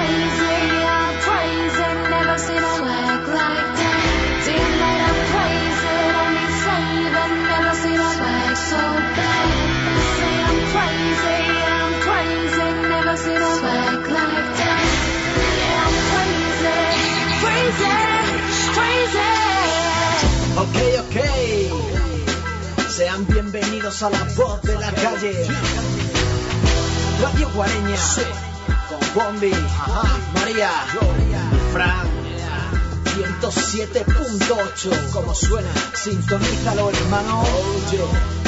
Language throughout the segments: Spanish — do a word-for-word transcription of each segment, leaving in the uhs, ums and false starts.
Ok, ok. Sean bienvenidos a La Voz de la Calle. Radio Guareña. Con Bombi, ajá, María, Fran. ciento siete punto ocho. Como suena, sintonízalo, hermano. Oye.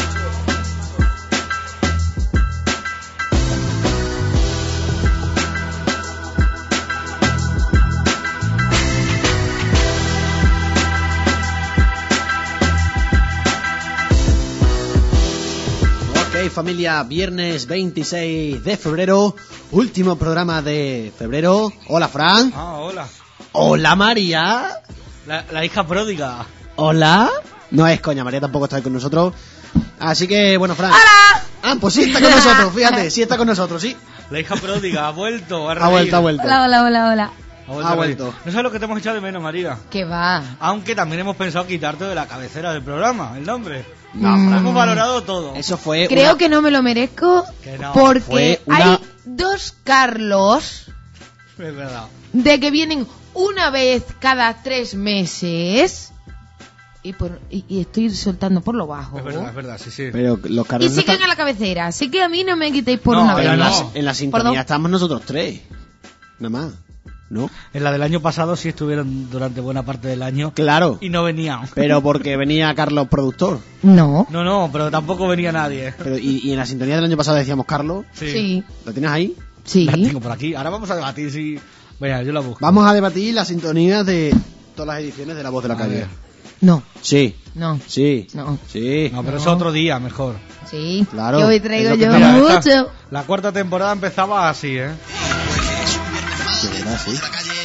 Familia, viernes veintiséis de febrero, último programa de febrero. Hola, Fran. Ah, hola. Hola, María. La, la hija pródiga. Hola. No es coña, María tampoco está ahí con nosotros. Así que, bueno, Fran. ¡Hola! Ah, pues sí está con nosotros, fíjate, sí está con nosotros, sí. La hija pródiga ha vuelto a reír. Ha vuelto, ha vuelto. Hola, hola, hola, hola. Ha vuelto. Ha a vuelto. No sabes lo que te hemos echado de menos, María. ¿Qué va? Aunque también hemos pensado quitarte de la cabecera del programa, el nombre. No, Lo Fran. hemos valorado todo. Eso fue Creo una... que no me lo merezco Que no, porque fue una- hay dos Carlos Es verdad. de que vienen una vez cada tres meses y, por, y, y estoy soltando por lo bajo. Es verdad, es verdad, sí, sí. Pero los Y Carlos no siguen están... a la cabecera, así que a mí no me quitéis por No, una Pero vez. en la, no. en la Por sintonía dos. estamos nosotros tres. Nada más, ¿no? En la del año pasado sí estuvieron durante buena parte del año Claro. y no venían. Pero porque venía Carlos productor. No. No, no, pero tampoco venía nadie. Pero, y, y en la sintonía del año pasado decíamos Carlos. Sí. Sí. ¿Lo tienes ahí? Sí. La tengo por aquí. Ahora vamos a debatir si... Venga, yo la busco. Vamos a debatir la sintonía de todas las ediciones de La Voz de la A Calle. ver. No. Sí, No. sí, No. sí. No, pero No. es otro día, mejor. Sí. Claro, Que hoy es traigo lo que yo te- Mira, mucho. esta- la cuarta temporada empezaba así, ¿eh? De verdad, sí.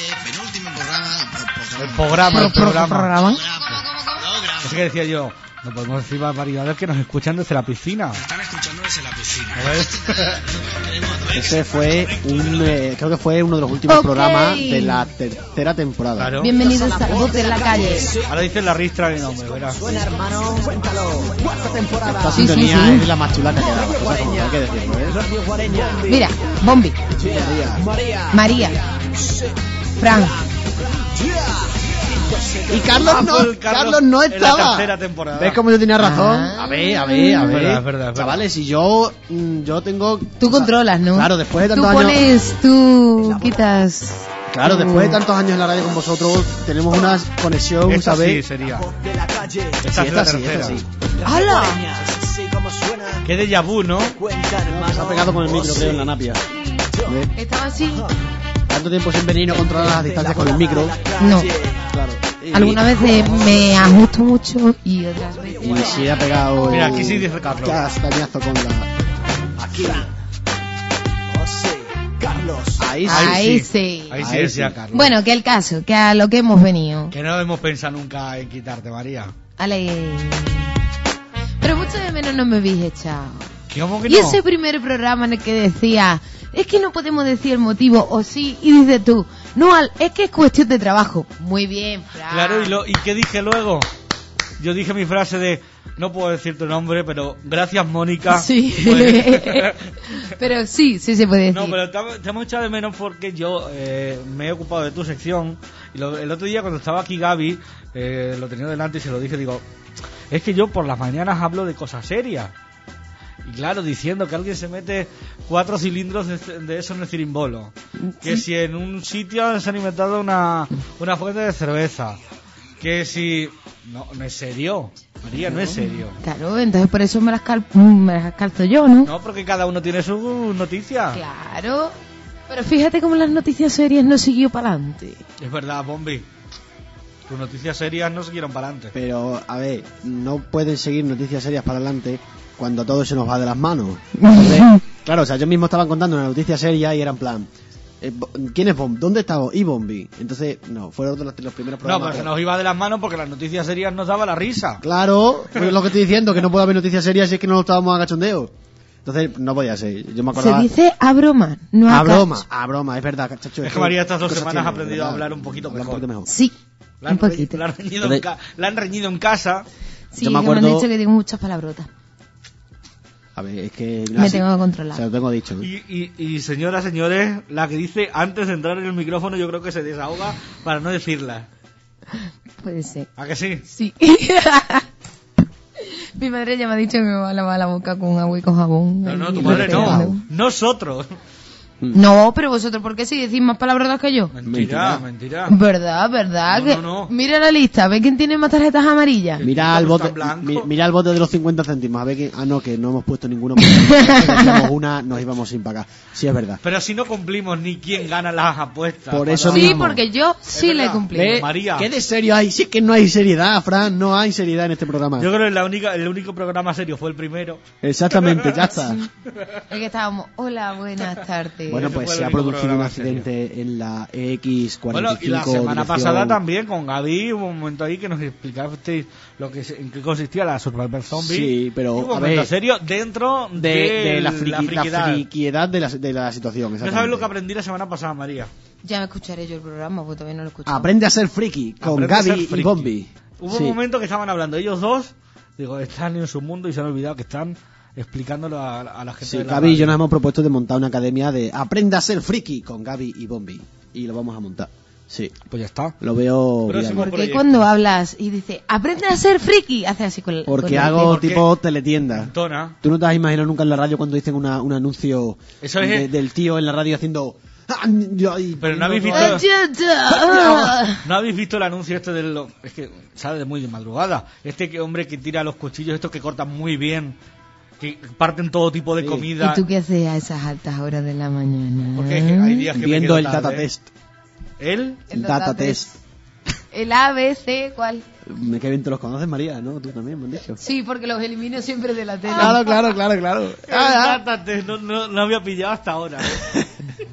El programa, el Pro- pro- programa. programa. Así que decía yo, no podemos decir barbaridades que nos escuchan desde la piscina. Están escuchando desde la piscina. A ver. Ese fue un, eh, creo que fue uno de los últimos Ok. programas de la tercera temporada. Claro. Bienvenidos a la Voz de la Calle. Ahora dicen la ristra de nombre, verás. Suena, hermano, cuéntalo. Cuarta temporada. Esta Sí, sí, sintonía sí. es la más chula que ha quedado, cosas como hay que decirlo, ¿eh? Radio Guareña. Mira, Bombi, María. María, Fran. Y Carlos Ah, no, pues Carlos, no en la estaba. tercera temporada. ¿Ves cómo yo tenía razón? Ah. A ver, a ver, a Es ver. verdad, es verdad, es verdad. Chavales, si yo, mm, yo tengo... Tú controlas, ¿no? Claro, después de Tú tantos años... pones, tú quitas. Claro, tú- después de tantos años en la radio con vosotros, tenemos una conexión, Esta sí ¿sabes? sería. Voz de la Calle. Esta Sí, es la esta sí, tercera. esta sí. ¡Hala! Sí, como suena. Qué déjà vu, ¿no? Cuenta, hermano. Se ha pegado con el micro, creo, en la napia. ¿Ves? Estaba así. Tanto tiempo sin venir y no controlar las distancias con el micro. No. Claro. Y- Algunas veces me ajusto mucho y otras veces. Y se ha pegado... Mira, aquí sí dice Carlos. Castañazo con la... Aquí. José Carlos. Ahí sí. Ahí sí. Ahí sí Ahí decía sí. Carlos. Bueno, que el caso, que a lo que hemos venido. Que no hemos pensado nunca en quitarte, María. Ale. Pero mucho de menos no me habéis echado. ¿Cómo que Y no? ese primer programa en el que decía, es que no podemos decir el motivo, o sí, y dices tú, no, Al, es que es cuestión de trabajo. Muy bien, Fran. Claro, ¿y, lo, ¿y qué dije luego? Yo dije mi frase de, no puedo decir tu nombre, pero gracias, Mónica. Sí. Pues- Pero sí, sí se puede decir. no, pero te, te hemos echado de menos porque yo eh, me he ocupado de tu sección. Y lo- el otro día cuando estaba aquí Gaby, eh, lo tenía delante y se lo dije, digo, es que yo por las mañanas hablo de cosas serias. Y claro, diciendo que alguien se mete cuatro cilindros de, de eso en el cirimbolo. Que si en un sitio se han inventado una, una fuente de cerveza. Que si... No, no es serio. María, no es serio. Claro, entonces por eso me las, cal- me las calzo yo, ¿no? No, porque cada uno tiene su noticia. Claro. Pero fíjate cómo las noticias serias no siguió para adelante. Es verdad, Bombi. Tus noticias serias no siguieron para adelante. Pero, a ver, no pueden seguir noticias serias para adelante cuando todo se nos va de las manos. Entonces, claro, o sea, yo mismo estaba contando una noticia seria y era en plan, eh, Bo- ¿quién es Bombi? ¿Dónde está Bombi? ¿Y Bombi? Entonces, no, fueron los, los primeros No, programas. pero se nos iba de las manos porque las noticias serias nos daba la risa. Claro, pues es lo que estoy diciendo, que no puede haber noticias serias si es que no lo estábamos a cachondeo. Entonces no podía ser. Yo me Se acordaba. dice a broma, no a, a broma, catch. a broma, es verdad, chacho. Es que María estas dos cosas semanas tiene, ha aprendido ¿verdad? a hablar un poquito Habla mejor. Un poquito mejor. Sí, La han, un poquito. la han reñido en ca- la han reñido en casa. Sí, Yo me que me han acuerdo- dicho que digo muchas palabrotas. A ver, es que. Me así- tengo que controlar. Se lo tengo dicho. Y, y, y señoras, señores, la que dice antes de entrar en el micrófono yo creo que se desahoga para no decirla. Puede ser. ¿A que sí? Sí. Mi madre ya me ha dicho que me va a lavar la boca con agua y con jabón. No, no, Ahí tu madre no. respirando. Nosotros. No, pero vosotros, ¿por qué si decís más palabrotas que yo? Mentira, Mentira. mentira. ¿Verdad, verdad? No, que no, no. Mira la lista, ¿ve quién tiene más tarjetas amarillas? Mira el Está bote, blanco. mi- mira el bote de los cincuenta céntimos, a ver que, ah no, que no hemos puesto ninguno, porque si hacíamos una nos íbamos sin pagar. Sí, es verdad. Pero si no cumplimos ni quién gana las apuestas. Por eso Sí, mismo. porque yo sí le verdad. cumplí. Ve- María. ¿Qué de serio hay? Si es que no hay seriedad, Fran, no hay seriedad en este programa. Yo creo que la única, el único programa serio fue el primero. Exactamente, ya está. Es que estábamos, hola, buenas tardes. Bueno, Ese pues fue el se ha único producido un programa accidente en la E X cuarenta y cinco. Bueno, y la semana dirección- pasada también con Gaby hubo un momento ahí que nos explicasteis lo que se- en qué consistía la Survivor Zombie. Sí, pero, Y un a momento ver, serio dentro De, de la, la friki- la friquidad. friquiedad de la, de la situación. No exactamente. sabes lo que aprendí la semana pasada, María. Ya me escucharé yo el programa, porque todavía no lo he escuchado. Aprende a ser friki con Aprende a ser Gaby y friki. Bombi. Hubo Sí. un momento que estaban hablando ellos dos, digo, están en su mundo y se han olvidado que están explicándolo a, a la gente Sí, de la Gaby y yo radio. nos hemos propuesto de montar una academia de Aprende a ser friki con Gaby y Bombi. Y lo vamos a montar. Sí, Pues ya está. lo veo Próximo viable. Porque proyecto. cuando hablas y dice, aprende a ser friki, hace así con el Porque con el hago dedo. Porque- tipo teletienda. Tona. ¿Tú no te has imaginado nunca en la radio cuando dicen una, un anuncio Eso es- de- del tío en la radio haciendo... "Ah, yo", y Pero no habéis poniendo visto- todo- ¿No habéis visto el anuncio este del... lo- Es que sale de muy de madrugada. Este que hombre que tira los cuchillos, estos que cortan muy bien, que parten todo tipo de Sí. comida. ¿Y tú qué haces a esas altas horas de la mañana? Porque es que hay días que me Viendo quedo el tarde. data test. ¿Él? El data data test. El A, B, C, ¿cuál? Me que bien te los conoces, María, ¿no? Tú también me han dicho. Sí, porque los elimino siempre de la tele. Claro, claro, claro, claro. Ah, ah. Rátate, no, no, no había pillado hasta ahora. ¿eh?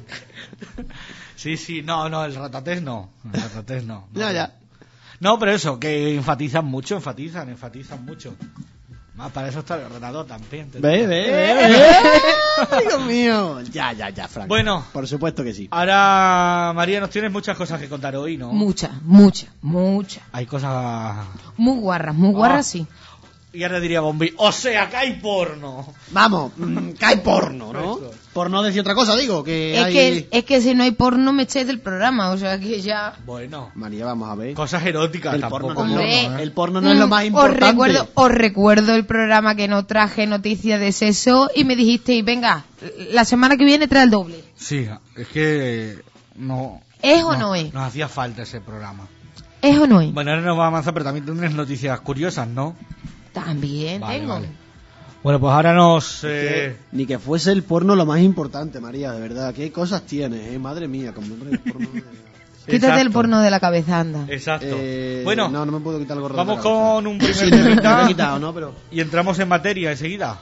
Sí, sí, no, no, el ratatés no. El ratatés no. no. Ya, ya. No, pero eso, que enfatizan mucho, enfatizan, enfatizan mucho. Más para eso está el ordenador también. te Ve, digo. ve, ve, ve. Ay, Dios mío. Ya, ya, ya, Frank. Bueno. Por supuesto que sí. Ahora, María, nos tienes muchas cosas que contar hoy, ¿no? Mucha, mucha, mucha. Hay cosas... Muy guarras, muy guarras, Ah. sí. Y ahora diría Bombi, o sea, que hay porno. Vamos, mm, cae porno, ¿no? Eso. Por no decir otra cosa, digo, que Es hay... que, es que si no hay porno me echéis del programa, o sea que ya... Bueno, María, vamos a ver. cosas eróticas El tampoco. porno, no, Hombre. es lo- el porno no es lo más Mm, importante. Os recuerdo, os recuerdo el programa que no traje noticias de sexo y me dijisteis, venga, la semana que viene trae el doble. Sí, es que no... ¿Es o no es? Nos hacía falta ese programa. ¿Es o no es? Bueno, ahora nos va a avanzar, pero también tendréis noticias curiosas, ¿no? También Vale, tengo. vale. Bueno, pues ahora nos... eh, Ni que fuese el porno lo más importante, María, de verdad. ¿Qué cosas tienes, eh? Madre mía, como el porno... Quítate exacto. el porno de la cabeza, anda. Exacto. Eh, bueno, no, no me puedo quitar el gorro. vamos de la cabeza. con un primer Sí, me lo he temita quitado, ¿no? Pero... y entramos en materia enseguida.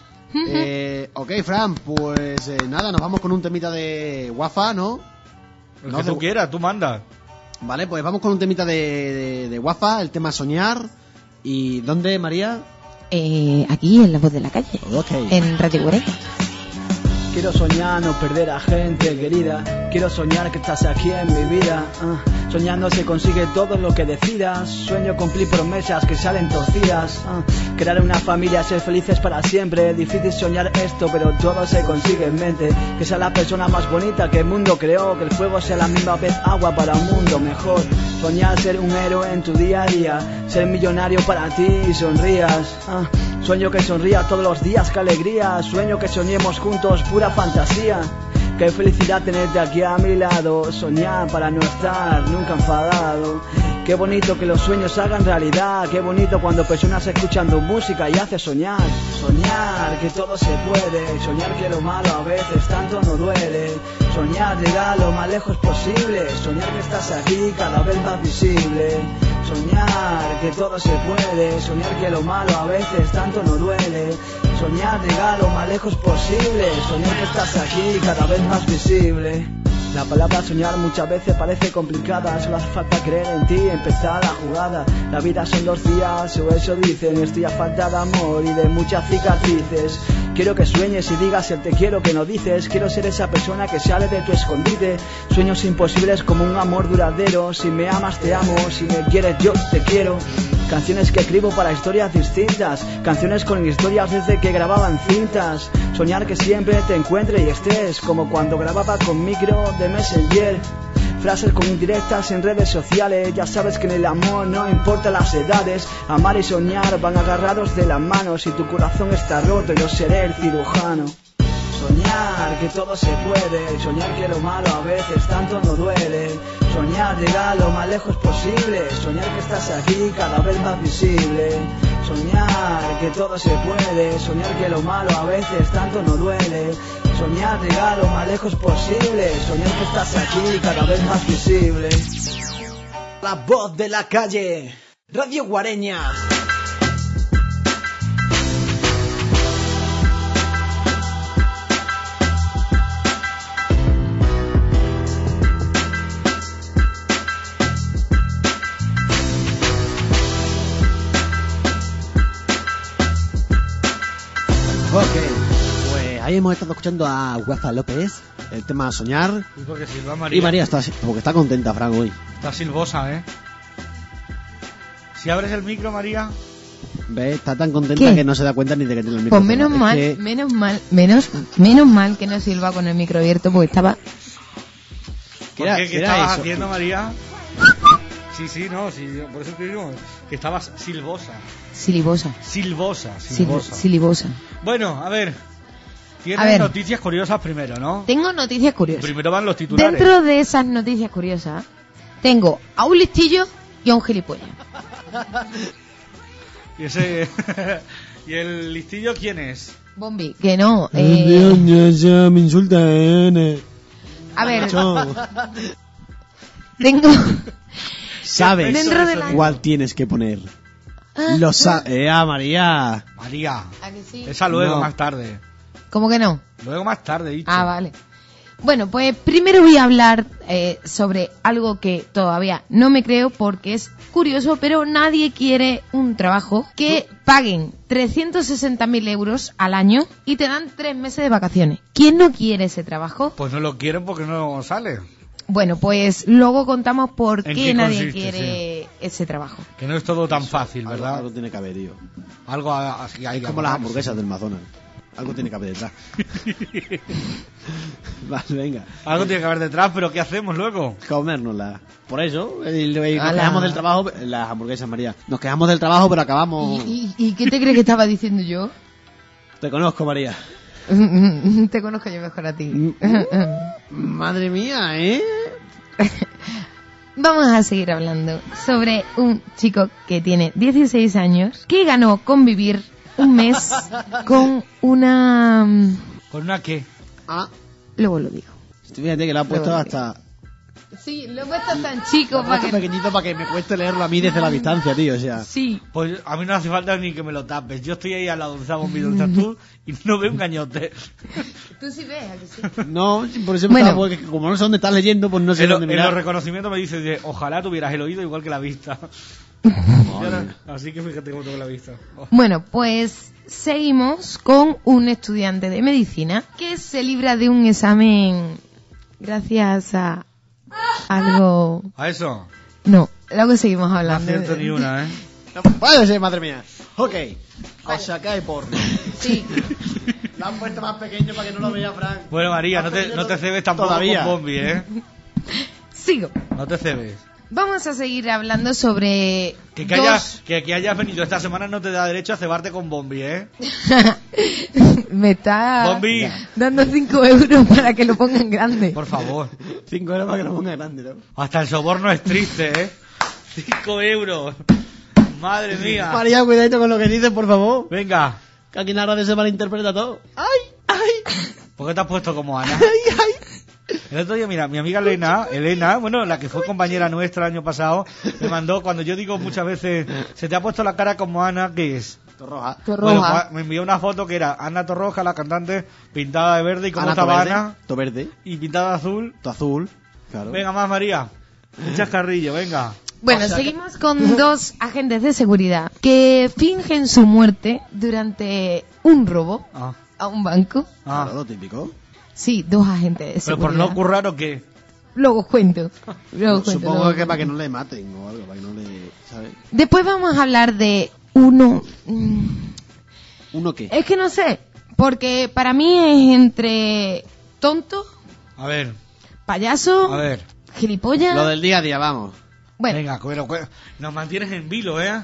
Eh, ok, Fran, pues eh, nada, nos vamos con un temita de Wafa, ¿no? Lo No, que tú de- quieras, tú mandas. Vale, pues vamos con un temita de, de, de Wafa, el tema Soñar. ¿Y dónde, María? Eh, aquí en La Voz de la Calle, Ok. en Radio cuarenta. Quiero soñar, no perder a gente querida. Quiero soñar que estás aquí en mi vida. Ah, soñando se consigue todo lo que decidas. Sueño cumplir promesas que salen torcidas. Ah, crear una familia, ser felices para siempre. Difícil soñar esto, pero todo se consigue en mente. Que sea la persona más bonita que el mundo creó. Que el fuego sea la misma vez agua para un mundo mejor. Soñar ser un héroe en tu día a día. Ser millonario para ti y sonrías. Ah, sueño que sonría todos los días, qué alegría. Sueño que soñemos juntos, pura fantasía. Qué felicidad tenerte aquí a mi lado. Soñar para no estar nunca enfadado. Qué bonito que los sueños hagan realidad. Qué bonito cuando personas escuchando música y hace soñar. Soñar que todo se puede. Soñar que lo malo a veces tanto no duele. Soñar llegar lo más lejos posible. Soñar que estás aquí cada vez más visible. Soñar que todo se puede. Soñar que lo malo a veces tanto no duele. Soñar llegar lo más lejos posible. Soñar que estás aquí cada vez más visible. La palabra soñar muchas veces parece complicada. Solo hace falta creer en ti y empezar la jugada. La vida son dos días, o eso dicen. Estoy a falta de amor y de muchas cicatrices. Quiero que sueñes y digas el te quiero que no dices. Quiero ser esa persona que sale de tu escondite. Sueños imposibles como un amor duradero. Si me amas te amo, si me quieres yo te quiero. Canciones que escribo para historias distintas. Canciones con historias desde que grababan cintas. Soñar que siempre te encuentre y estés como cuando grababa con micro de Messenger. Frases con indirectas en redes sociales. Ya sabes que en el amor no importa las edades. Amar y soñar van agarrados de las manos. Si tu corazón está roto yo seré el cirujano. Soñar que todo se puede. Soñar que lo malo a veces tanto no duele. Soñar llegar lo más lejos posible. Soñar que estás aquí cada vez más visible. Soñar que todo se puede. Soñar que lo malo a veces tanto no duele. Soñar llegar lo más lejos posible. Soñar que estás aquí cada vez más visible. La voz de la calle, Radio Guareña. Ok, pues ahí hemos estado escuchando a Guaza López, el tema Soñar. Y porque Silva María. Y María está, porque está contenta, Frank, hoy. Está silbosa, ¿eh? Si abres el micro, María. ¿Ves? Está tan contenta ¿Qué? que no se da cuenta ni de que tiene el micro. Pues menos Es mal, que- menos mal, menos, menos mal que no silba con el micro abierto porque estaba... ¿Qué ¿Por era- qué? qué ¿Qué era estabas eso? haciendo, María? Sí, sí, no, sí, por eso te digo que estabas silbosa. Silibosa. Silbosa, Sil- silbosa. Silibosa. Bueno, a ver. Tienes A ver. noticias curiosas primero, ¿no? Tengo noticias curiosas. Primero van los titulares. Dentro de esas noticias curiosas, tengo a un listillo y a un gilipollas. Y ese... ¿Y el listillo quién es? Bombi, que no. Ay, Eh, Dios, ya, ya me insulta, eh. a ver, Macho. tengo... Sabes Dentro de la- cuál tienes que poner. Lo sa eh, ah, María. María. ¿A que sí? Esa luego, No. más tarde. ¿Cómo que no? Luego más tarde, dicho. Ah, vale. Bueno, pues primero voy a hablar eh, sobre algo que todavía no me creo porque es curioso, pero nadie quiere un trabajo que paguen trescientos sesenta mil euros al año y te dan tres meses de vacaciones. ¿Quién no quiere ese trabajo? Pues no lo quieren porque no sale. Bueno, pues luego contamos por ¿En qué qué nadie consiste, quiere ese trabajo. Que no es todo tan fácil, Algo, ¿verdad? algo tiene que haber, tío. Algo a- así hay Es que como las amarrar. hamburguesas del Amazonas. Algo tiene que haber detrás. Vale, venga. Algo tiene que haber detrás, pero ¿qué hacemos luego? Comérnosla. Por eso, y- y nos Ala. quejamos del trabajo. Las hamburguesas, María. Nos quejamos del trabajo, pero acabamos. ¿Y, y, y qué te crees que estaba diciendo yo? Te conozco, María. Te conozco yo mejor a ti. Madre mía, ¿eh? Vamos a seguir hablando sobre un chico que tiene dieciséis años que ganó convivir un mes con una... ¿Con una qué? Ah, Luego lo digo. fíjate que lo ha puesto Luego, hasta. Sí, lo he puesto tan chico Lo ha para puesto que... pequeñito para que me cueste leerlo a mí desde la distancia, tío. O sea. Sí. Pues a mí no hace falta ni que me lo tapes. Yo estoy ahí al lado de esa bombilla donde estás tú y no veo un cañote. Tú sí ves, ¿a que sí? No, por eso me Bueno. estaba- porque como no sé dónde estás leyendo, pues no sé En, lo- dónde en los mirar. reconocimientos me dice de, ojalá tuvieras el oído igual que la vista. Madre. Así que fíjate cómo tengo la vista. Oh. Bueno, pues seguimos con un estudiante de medicina que se libra de un examen gracias a algo... A eso, No, luego seguimos no hablando. acierto ni una, ¿eh? No puede ser, madre mía. Ok. O sea, cae porno. Sí. Lo han puesto más pequeño para que no lo vea Frank. Bueno, María, no te, no te cebes tampoco Todavía. con Bombi, ¿eh? Sigo. No te cebes. Vamos a seguir hablando sobre Que, que, dos... hayas, que, que hayas venido esta semana no te da derecho a cebarte con Bombi, ¿eh? Me está Bombi. dando cinco euros para que lo pongan grande. Por favor. Cinco euros para que lo ponga grande, ¿no? Hasta el soborno es triste, ¿eh? Cinco euros. Madre mía. María, cuidadito con lo que dices, por favor. Venga. Que aquí en la radio se malinterpreta todo. ¡Ay! ¡Ay! ¿Por qué te has puesto como Ana? ¡Ay! ¡Ay! El otro día, mira, mi amiga Elena, Elena, bueno, la que fue compañera nuestra el año pasado, me mandó, cuando yo digo muchas veces, se te ha puesto la cara como Ana, ¿qué es? Torroja. Torroja. Bueno, pues, me envió una foto que era Ana Torroja, la cantante, pintada de verde, y cómo Ana, to estaba verde. Ana, To verde. y pintada de azul. To azul. Claro. Venga más, María. Un chascarrillo, venga. Bueno, O sea que- seguimos con dos agentes de seguridad que fingen su muerte durante un robo. Ah. a un banco. Ah, Claro, lo típico. Sí, dos agentes de pero seguridad. por no currar o qué. Luego os cuento. Luego os cuento, Supongo luego que os para que cuento. no le maten o algo, para que no le... ¿sabes? Después vamos a hablar de uno... mm, ¿Uno qué? Es que no sé, porque para mí es entre tonto, A ver, payaso, a ver. gilipollas... Lo del día a día, vamos. Bueno, Venga, cuero, cuero. Nos mantienes en vilo, ¿eh?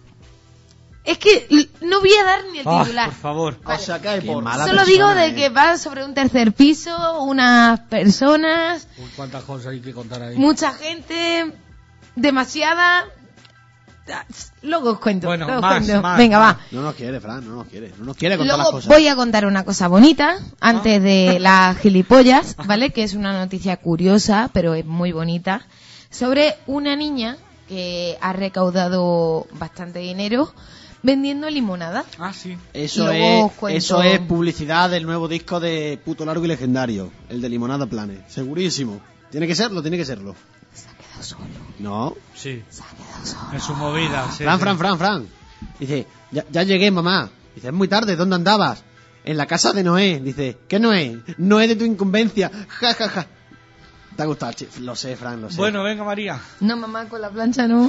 es que l- no voy a dar ni el Ah, titular. por favor. O sea, que hay Qué por... mala Solo persona, digo de eh. que va sobre un tercer piso, unas personas, Uy, cuántas cosas hay que contar ahí. mucha gente, demasiada... Ah, Luego os cuento. Bueno, luego os más, cuento. más, Venga, más. va. No nos quiere, Fran, no nos quiere. No nos quiere contar las Luego cosas. voy a contar una cosa bonita antes de las gilipollas, ¿vale? Que es una noticia curiosa, pero es muy bonita, sobre una niña que ha recaudado bastante dinero vendiendo limonada. Ah, sí. Eso Y luego es, os cuento- eso es publicidad del nuevo disco de Puto Largo y Legendario, el de Limonada Planet. Segurísimo. Tiene que serlo, tiene que serlo. Se ha quedado solo, No. Sí. se ha quedado solo. En su movida. Sí, Fran, sí. Fran, Fran, Fran. Dice, ya, ya llegué, mamá. Dice, es muy tarde, ¿dónde andabas? En la casa de Noé. Dice, ¿qué Noé? Noé de tu incumbencia. Ja, ja, ja. ¿Te ha gustado? Chi- Lo sé, Fran, lo sé. Bueno, venga, María. No, mamá, con la plancha no.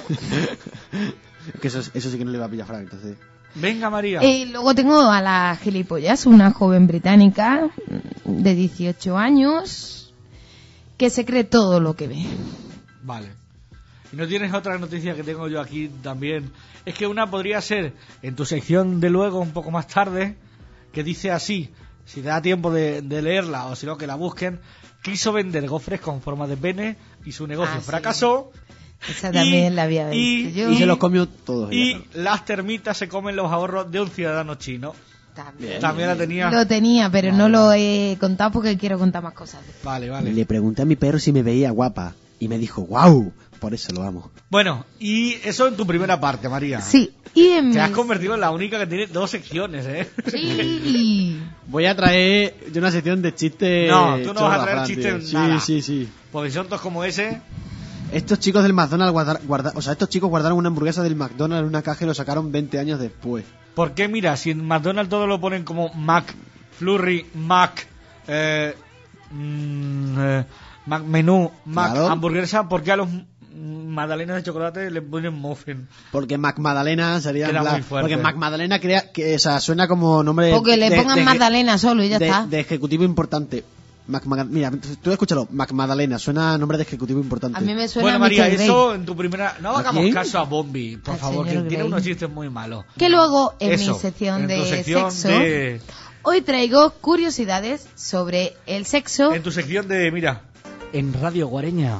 Es que eso, eso sí que no le va a pillar a Fran, entonces. Venga, María. Y luego tengo a las gilipollas, una joven británica de dieciocho años que se cree todo lo que ve. Vale. ¿Y no tienes otra noticia que tengo yo aquí también? Es que una podría ser en tu sección de luego, un poco más tarde, que dice así, si te da tiempo de, de leerla o si no que la busquen, quiso vender gofres con forma de pene y su negocio Ah, sí. fracasó. Esa también Y- la había y- visto yo. Y se los comió todos. Y ella, las termitas se comen los ahorros de un ciudadano chino. También. También la tenía. Lo tenía, pero no lo he contado porque quiero contar más cosas. Vale, claro. vale. Le pregunté a mi perro si me veía guapa. Y me dijo, wow. Por eso lo amo. Bueno, y eso en tu primera parte, María. Sí, y en Te has mis- convertido en la única que tiene dos secciones, ¿eh? Sí. Voy a traer yo una sección de chistes. No, tú no vas a chorra, traer Fran, chistes tío. nada. Sí, sí, sí. Porque son todos como ese. Estos chicos del McDonald's guardar, guarda- o sea, estos chicos guardaron una hamburguesa del McDonald's en una caja y lo sacaron veinte años después. ¿Por qué? Mira, si en McDonald's todo lo ponen como Mac, Flurry, Mac, eh, mm, eh, Mac Menú, Mac Claro. Hamburguesa, ¿por qué a los mm, magdalenas de chocolate le ponen muffin? Porque McMadalena sería en Queda plan- muy fuerte. porque McMadalena crea que, o sea, suena como nombre Porque le de- pongan de- Magdalena solo y ya de, está. de ejecutivo importante. Mac- Mac- mira, tú escúchalo, McMadalena, suena a nombre de ejecutivo importante. A mí me suena Bueno, a María, mister Grey. eso en tu primera... No ¿A hagamos quién? caso a Bombi, por Al favor, que señor tiene Grey. unos chistes muy malos. Que luego en Eso, mi sección en de tu sección sexo, de- hoy traigo curiosidades sobre el sexo. En tu sección de... Mira, En Radio Guareña,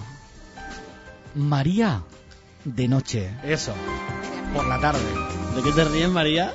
María de noche. eso, por la tarde. ¿De qué te ríes, María?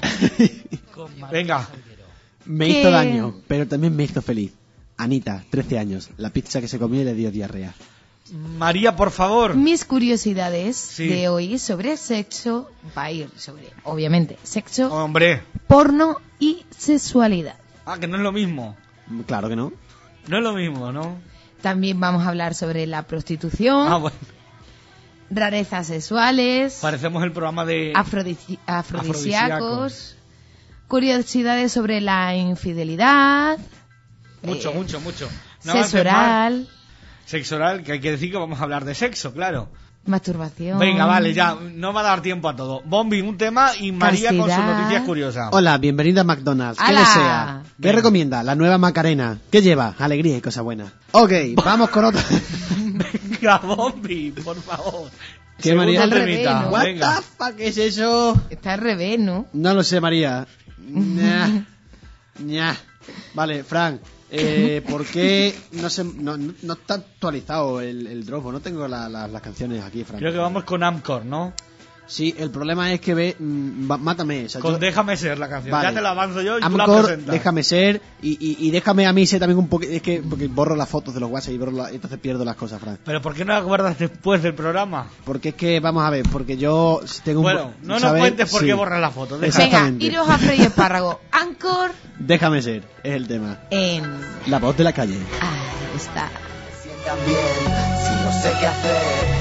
Venga, Me ¿Qué? hizo daño, pero también me hizo feliz. Anita, trece años, la pizza que se comió le dio diarrea. María, por favor. Mis curiosidades Sí. de hoy sobre sexo va a ir sobre, obviamente, sexo, Hombre. porno y sexualidad. Ah, que no es lo mismo. Claro que no. No es lo mismo, ¿no? También vamos a hablar sobre la prostitución, Ah, bueno. rarezas sexuales, Parecemos el programa de... afrodisi- afrodisíacos, Afrodisíacos. curiosidades sobre la infidelidad, Mucho, eh, mucho, mucho. No sexo avances más. oral, Sexo oral, que hay que decir que vamos a hablar de sexo, claro. masturbación. Venga, vale, ya. No va a dar tiempo a todo. Bombi, un tema y María con sus Castidad. noticias curiosas. Hola, bienvenida a McDonald's. ¿Qué ¡Hala! desea? ¿Qué Venga. recomienda? La nueva Macarena. ¿Qué lleva? Alegría y cosas buenas. Ok, vamos con otra. Venga, Bombi, por favor. ¿Qué, Segunda María? Al revés, temita, ¿no? What venga. the fuck es eso? Está al revés, ¿no? No lo sé, María. Ña. Ña. Vale, Frank. Eh, ¿Por qué no, se, no, no, no está actualizado el, el drop? No tengo la- la- las canciones aquí, Frank. Creo que vamos con Amcor, ¿no? Sí, el problema es que ve... mm, va- mátame. O sea, Con yo- Déjame Ser la canción. Vale. Ya te la avanzo yo y tú la Amcor, presentas. déjame ser y, y, y déjame a mí ser también un poco... Es que porque borro las fotos de los WhatsApp y borro la- entonces pierdo las cosas, Frank. Pero ¿por qué no la guardas después del programa? Porque es que, vamos a ver, porque yo tengo un... Bueno, no nos ¿sabes? cuentes por Sí. qué borras las fotos. deja. Exacto. Venga, Exactamente. iros a Frey Espárrago. Anchor Déjame ser, es el tema. en... La voz de la calle. Ahí está. Sientan bien, si no sé qué hacer, me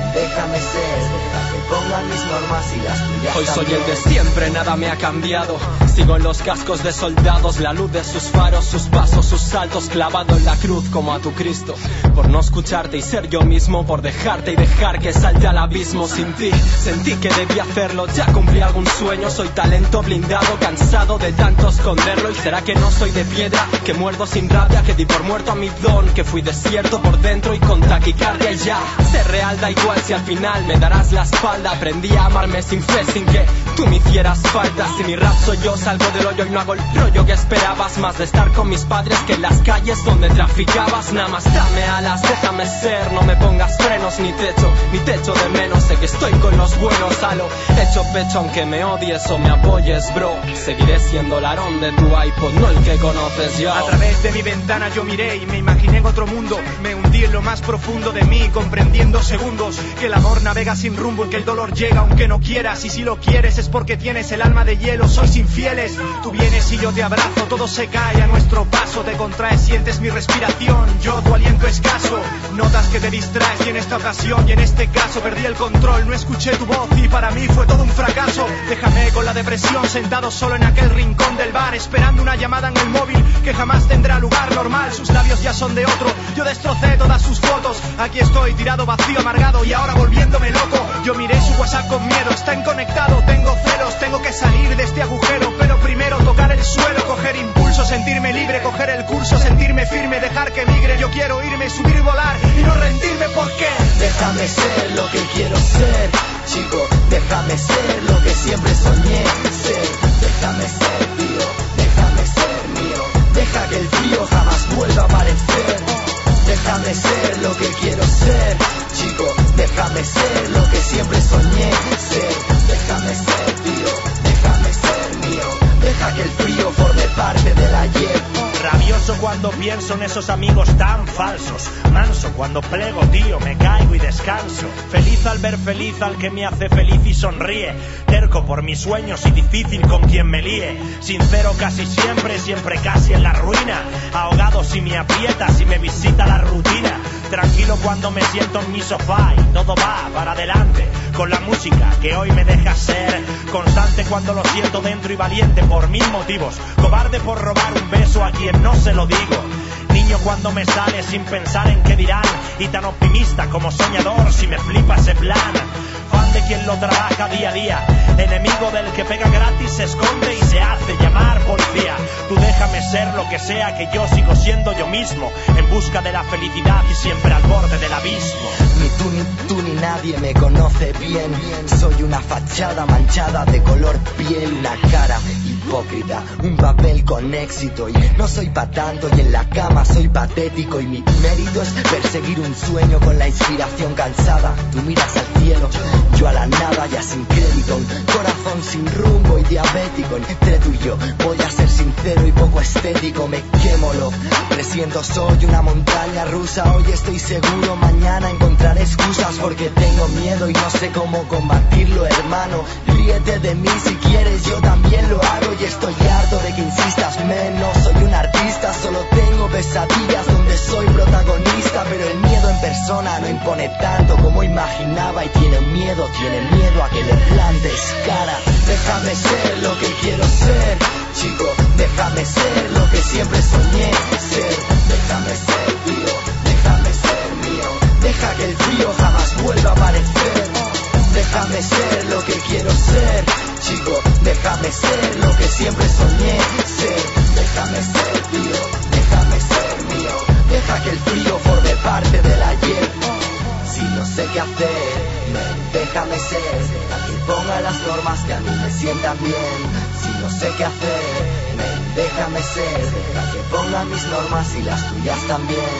déjame ser, deja que ponga mis normas y las tuyas. Hoy soy también. el de siempre, nada me ha cambiado. Sigo en los cascos de soldados, la luz de sus faros, sus pasos, sus saltos, clavado en la cruz como a tu Cristo. Por no escucharte y ser yo mismo, por dejarte y dejar que salte al abismo sin ti. Sentí que debía hacerlo, ya cumplí algún sueño. Soy talento blindado, cansado de tanto esconderlo. ¿Y será que no soy de piedra, que muerdo sin rabia, que di por muerto a mi don, que fui desierto por dentro y con taquicardia y ya? Ser real da igual si al final me darás la espalda. Aprendí a amarme sin fe, sin que tú me hicieras falta. Si mi rap soy yo, salgo del hoyo y no hago el rollo que esperabas. Más de estar con mis padres que en las calles donde traficabas. Nada más dame alas, déjame ser, no me pongas frenos ni techo, ni techo de menos. Sé que estoy con los buenos, a lo hecho pecho aunque me odies o me apoyes, bro. Seguiré siendo el arón de tu iPod, no el que conoces yo. A través de mi ventana yo miré y me imaginé en otro mundo. Me hundí en lo más profundo de mí, comprendiendo segundos que el amor navega sin rumbo y que el dolor llega aunque no quieras. Y si lo quieres es porque tienes el alma de hielo. Sois infieles, tú vienes y yo te abrazo. Todo se cae a nuestro paso, te contraes, sientes mi respiración, yo tu aliento escaso. Notas que te distraes y en esta ocasión y en este caso perdí el control. No escuché tu voz y para mí fue todo un fracaso. Déjame con la depresión sentado solo en aquel rincón del bar, esperando una llamada en el móvil que jamás tendrá lugar normal. Sus labios ya son de otro, yo destrocé todas sus fotos. Aquí estoy tirado vacío, amargado y ahora volviéndome loco. Yo miré su WhatsApp con miedo, está inconectado, tengo celos. Tengo que salir de este agujero, pero primero tocar el suelo, coger impulso, sentirme libre, coger el curso, sentirme firme, dejar que migre. Yo quiero irme, subir y volar y no rendirme, ¿por qué? Déjame ser lo que quiero ser, chico, déjame ser lo que siempre soñé ser. Déjame ser, tío, déjame ser mío. Deja que el frío jamás vuelva a aparecer. Déjame ser lo que quiero ser, chico, déjame ser lo que siempre soñé ser. Déjame ser, tío, déjame ser mío. Deja que el frío forme parte del ayer. Rabioso cuando pienso en esos amigos tan falsos. Manso cuando plego, tío, me caigo y descanso. Feliz al ver feliz al que me hace feliz y sonríe. Terco por mis sueños y difícil con quien me líe. Sincero casi siempre, siempre casi en la ruina. Ahogado si me aprieta, si me visita la rutina. Tranquilo cuando me siento en mi sofá y todo va para adelante. Con la música que hoy me deja ser. Constante cuando lo siento dentro y valiente por mil motivos. Cobarde por robar un beso a quien no se lo digo. Niño cuando me sale sin pensar en qué dirán. Y tan optimista como soñador si me flipa ese plan. Fan de quien lo trabaja día a día. Enemigo del que pega gratis, se esconde y se hace llamar policía. Tú déjame ser lo que sea, que yo sigo siendo yo mismo. En busca de la felicidad y siempre al borde del abismo. Ni tú ni tú ni nadie me conoce bien. Soy una fachada manchada de color piel. Una cara hipócrita, un papel con éxito. Y no soy pa' tanto y en la cama soy patético. Y mi mérito es perseguir un sueño con la inspiración cansada. Tú miras al cielo, yo a la nada ya sin crédito. Un corazón sin rumbo y diabético. Entre tú y yo voy a ser sincero y poco estético. Me quemo, lo presiento, soy una montaña rusa. Hoy estoy seguro, mañana encontraré excusas. Porque tengo miedo y no sé cómo combatirlo, hermano. Ríete de mí si quieres, yo también lo hago. Y estoy harto de que insistas menos. Soy un artista, solo tengo pesadillas donde soy protagonista. Pero el miedo en persona no impone tanto como imaginaba. Y tiene miedo, tiene miedo a que le plantes cara. Déjame ser lo que quiero ser, chico, déjame ser lo que siempre soñé ser. Déjame ser, tío, déjame ser mío. Deja que el frío jamás vuelva a aparecer. Déjame ser lo que quiero ser, chico, déjame ser lo que siempre soñé ser. Déjame ser, tío, déjame ser mío. Deja que el frío forme parte del ayer. Si no sé qué hacer, me, déjame ser. A que ponga las normas que a mí me sientan bien. Si no sé qué hacer, me, déjame ser. A que ponga mis normas y las tuyas también.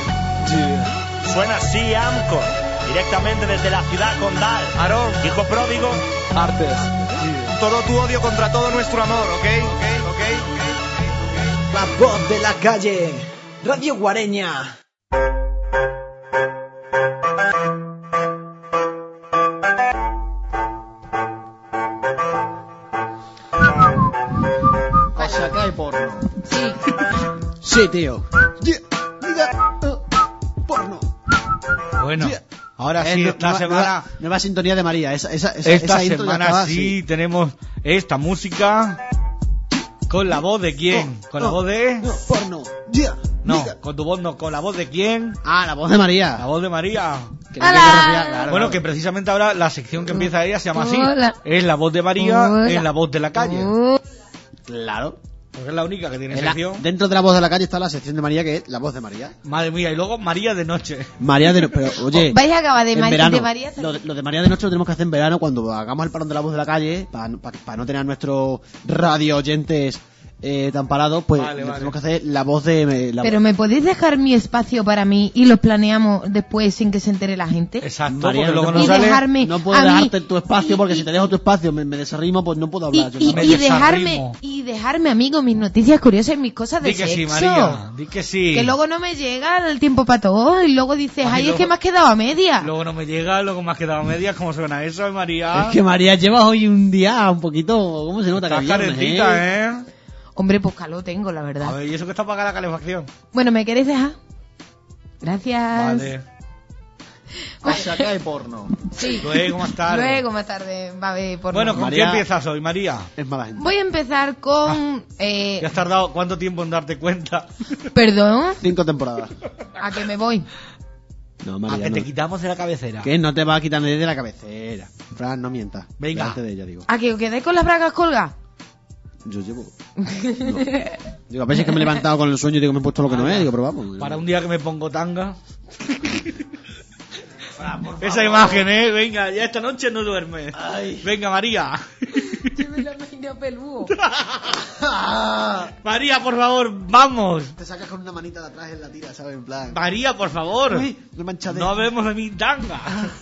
Yeah. Suena así Amcor, directamente desde la ciudad condal. Aarón, hijo pródigo, Artes. Yeah. Todo tu odio contra todo nuestro amor, ¿ok? ¿Ok? ¿Ok? La voz de la calle, Radio Guareña. A sacar porno. Sí. Sí, tío. Yeah, diga, uh, porno. Bueno, Yeah. Ahora sí, Eh, esta nueva, semana... nueva, nueva sintonía de María. Esa, esa, esa, Esta esa intro ya semana estaba sí así. tenemos esta música con la voz de quién, con la Oh, voz de... No, porno. Yeah, No, nigga. con tu voz no, con la voz de quién, Ah, la voz de María. la voz de María. Que no quiero ¡Hala! refiar, claro, Bueno, claro. que precisamente ahora la sección que empieza ella se llama así. Hola. Es la voz de María Hola. en la voz de la calle. Oh, Claro. Porque es la única que tiene En la- sección. dentro de la voz de la calle está la sección de María, que es la voz de María. Madre mía, y luego María de noche. María de... Pero, oye... vais a acabar de, en Ma- verano. de María. Lo de, lo de María de noche lo tenemos que hacer en verano cuando hagamos el parón de la voz de la calle, para no tener a nuestros radio oyentes eh, tan parados, pues Vale, lo vale. tenemos que hacer la voz de... eh, La Pero voz. me podéis dejar mi espacio para mí y lo planeamos después sin que se entere la gente. Exacto, María, porque no luego te no y puedo- sale... dejarme No puedo a mí- dejarte tu espacio porque si te dejo tu espacio me, me desarrimo, pues no puedo y, hablar. yo y, también. y Me dejarme desarrimo. y dejarme amigo mis noticias curiosas y mis cosas de Di que sí, sexo. María, di que sí. Que luego no me llega el tiempo para todo y luego dices, Ay, ay, luego- es que me has quedado a media. Luego no me llega, luego me has quedado a medias. ¿Cómo suena eso, María? Es que María lleva hoy un día un poquito... ¿Cómo se nota que Estás viernes, calentita, eh? ¿eh? Hombre, pues calor tengo, la verdad. A ver, ¿y eso que está pagada la calefacción? Bueno, ¿me queréis dejar? Gracias. Vale. Cosa que hay porno. Sí. Luego más tarde. Luego más tarde va a haber por Bueno, no. ¿con María- qué empiezas hoy, María? Es mala gente. Voy a empezar con... eh, ¿Ya has tardado cuánto tiempo en darte cuenta? perdón, Cinco temporadas. a que me voy. No, A María, que te no. quitamos de la cabecera. Que no te va a quitar nadie de la cabecera. Fran, no mientas. Venga. Delante de ella, digo. ¿A que os quedéis con las bragas colgadas? Yo llevo... No. Digo, a veces que me he levantado con el sueño y digo, me he puesto lo que no es. Digo, pero vamos. Para un día que me pongo tanga. Esa imagen, ¿eh? Venga, ya esta noche no duermes. Venga, María. Yo me lo imagino peludo. María, por favor, vamos. Te sacas con una manita de atrás en la tira, ¿sabes? En plan... María, por favor. Uy, me he manchado de- No hablemos de mi tanga.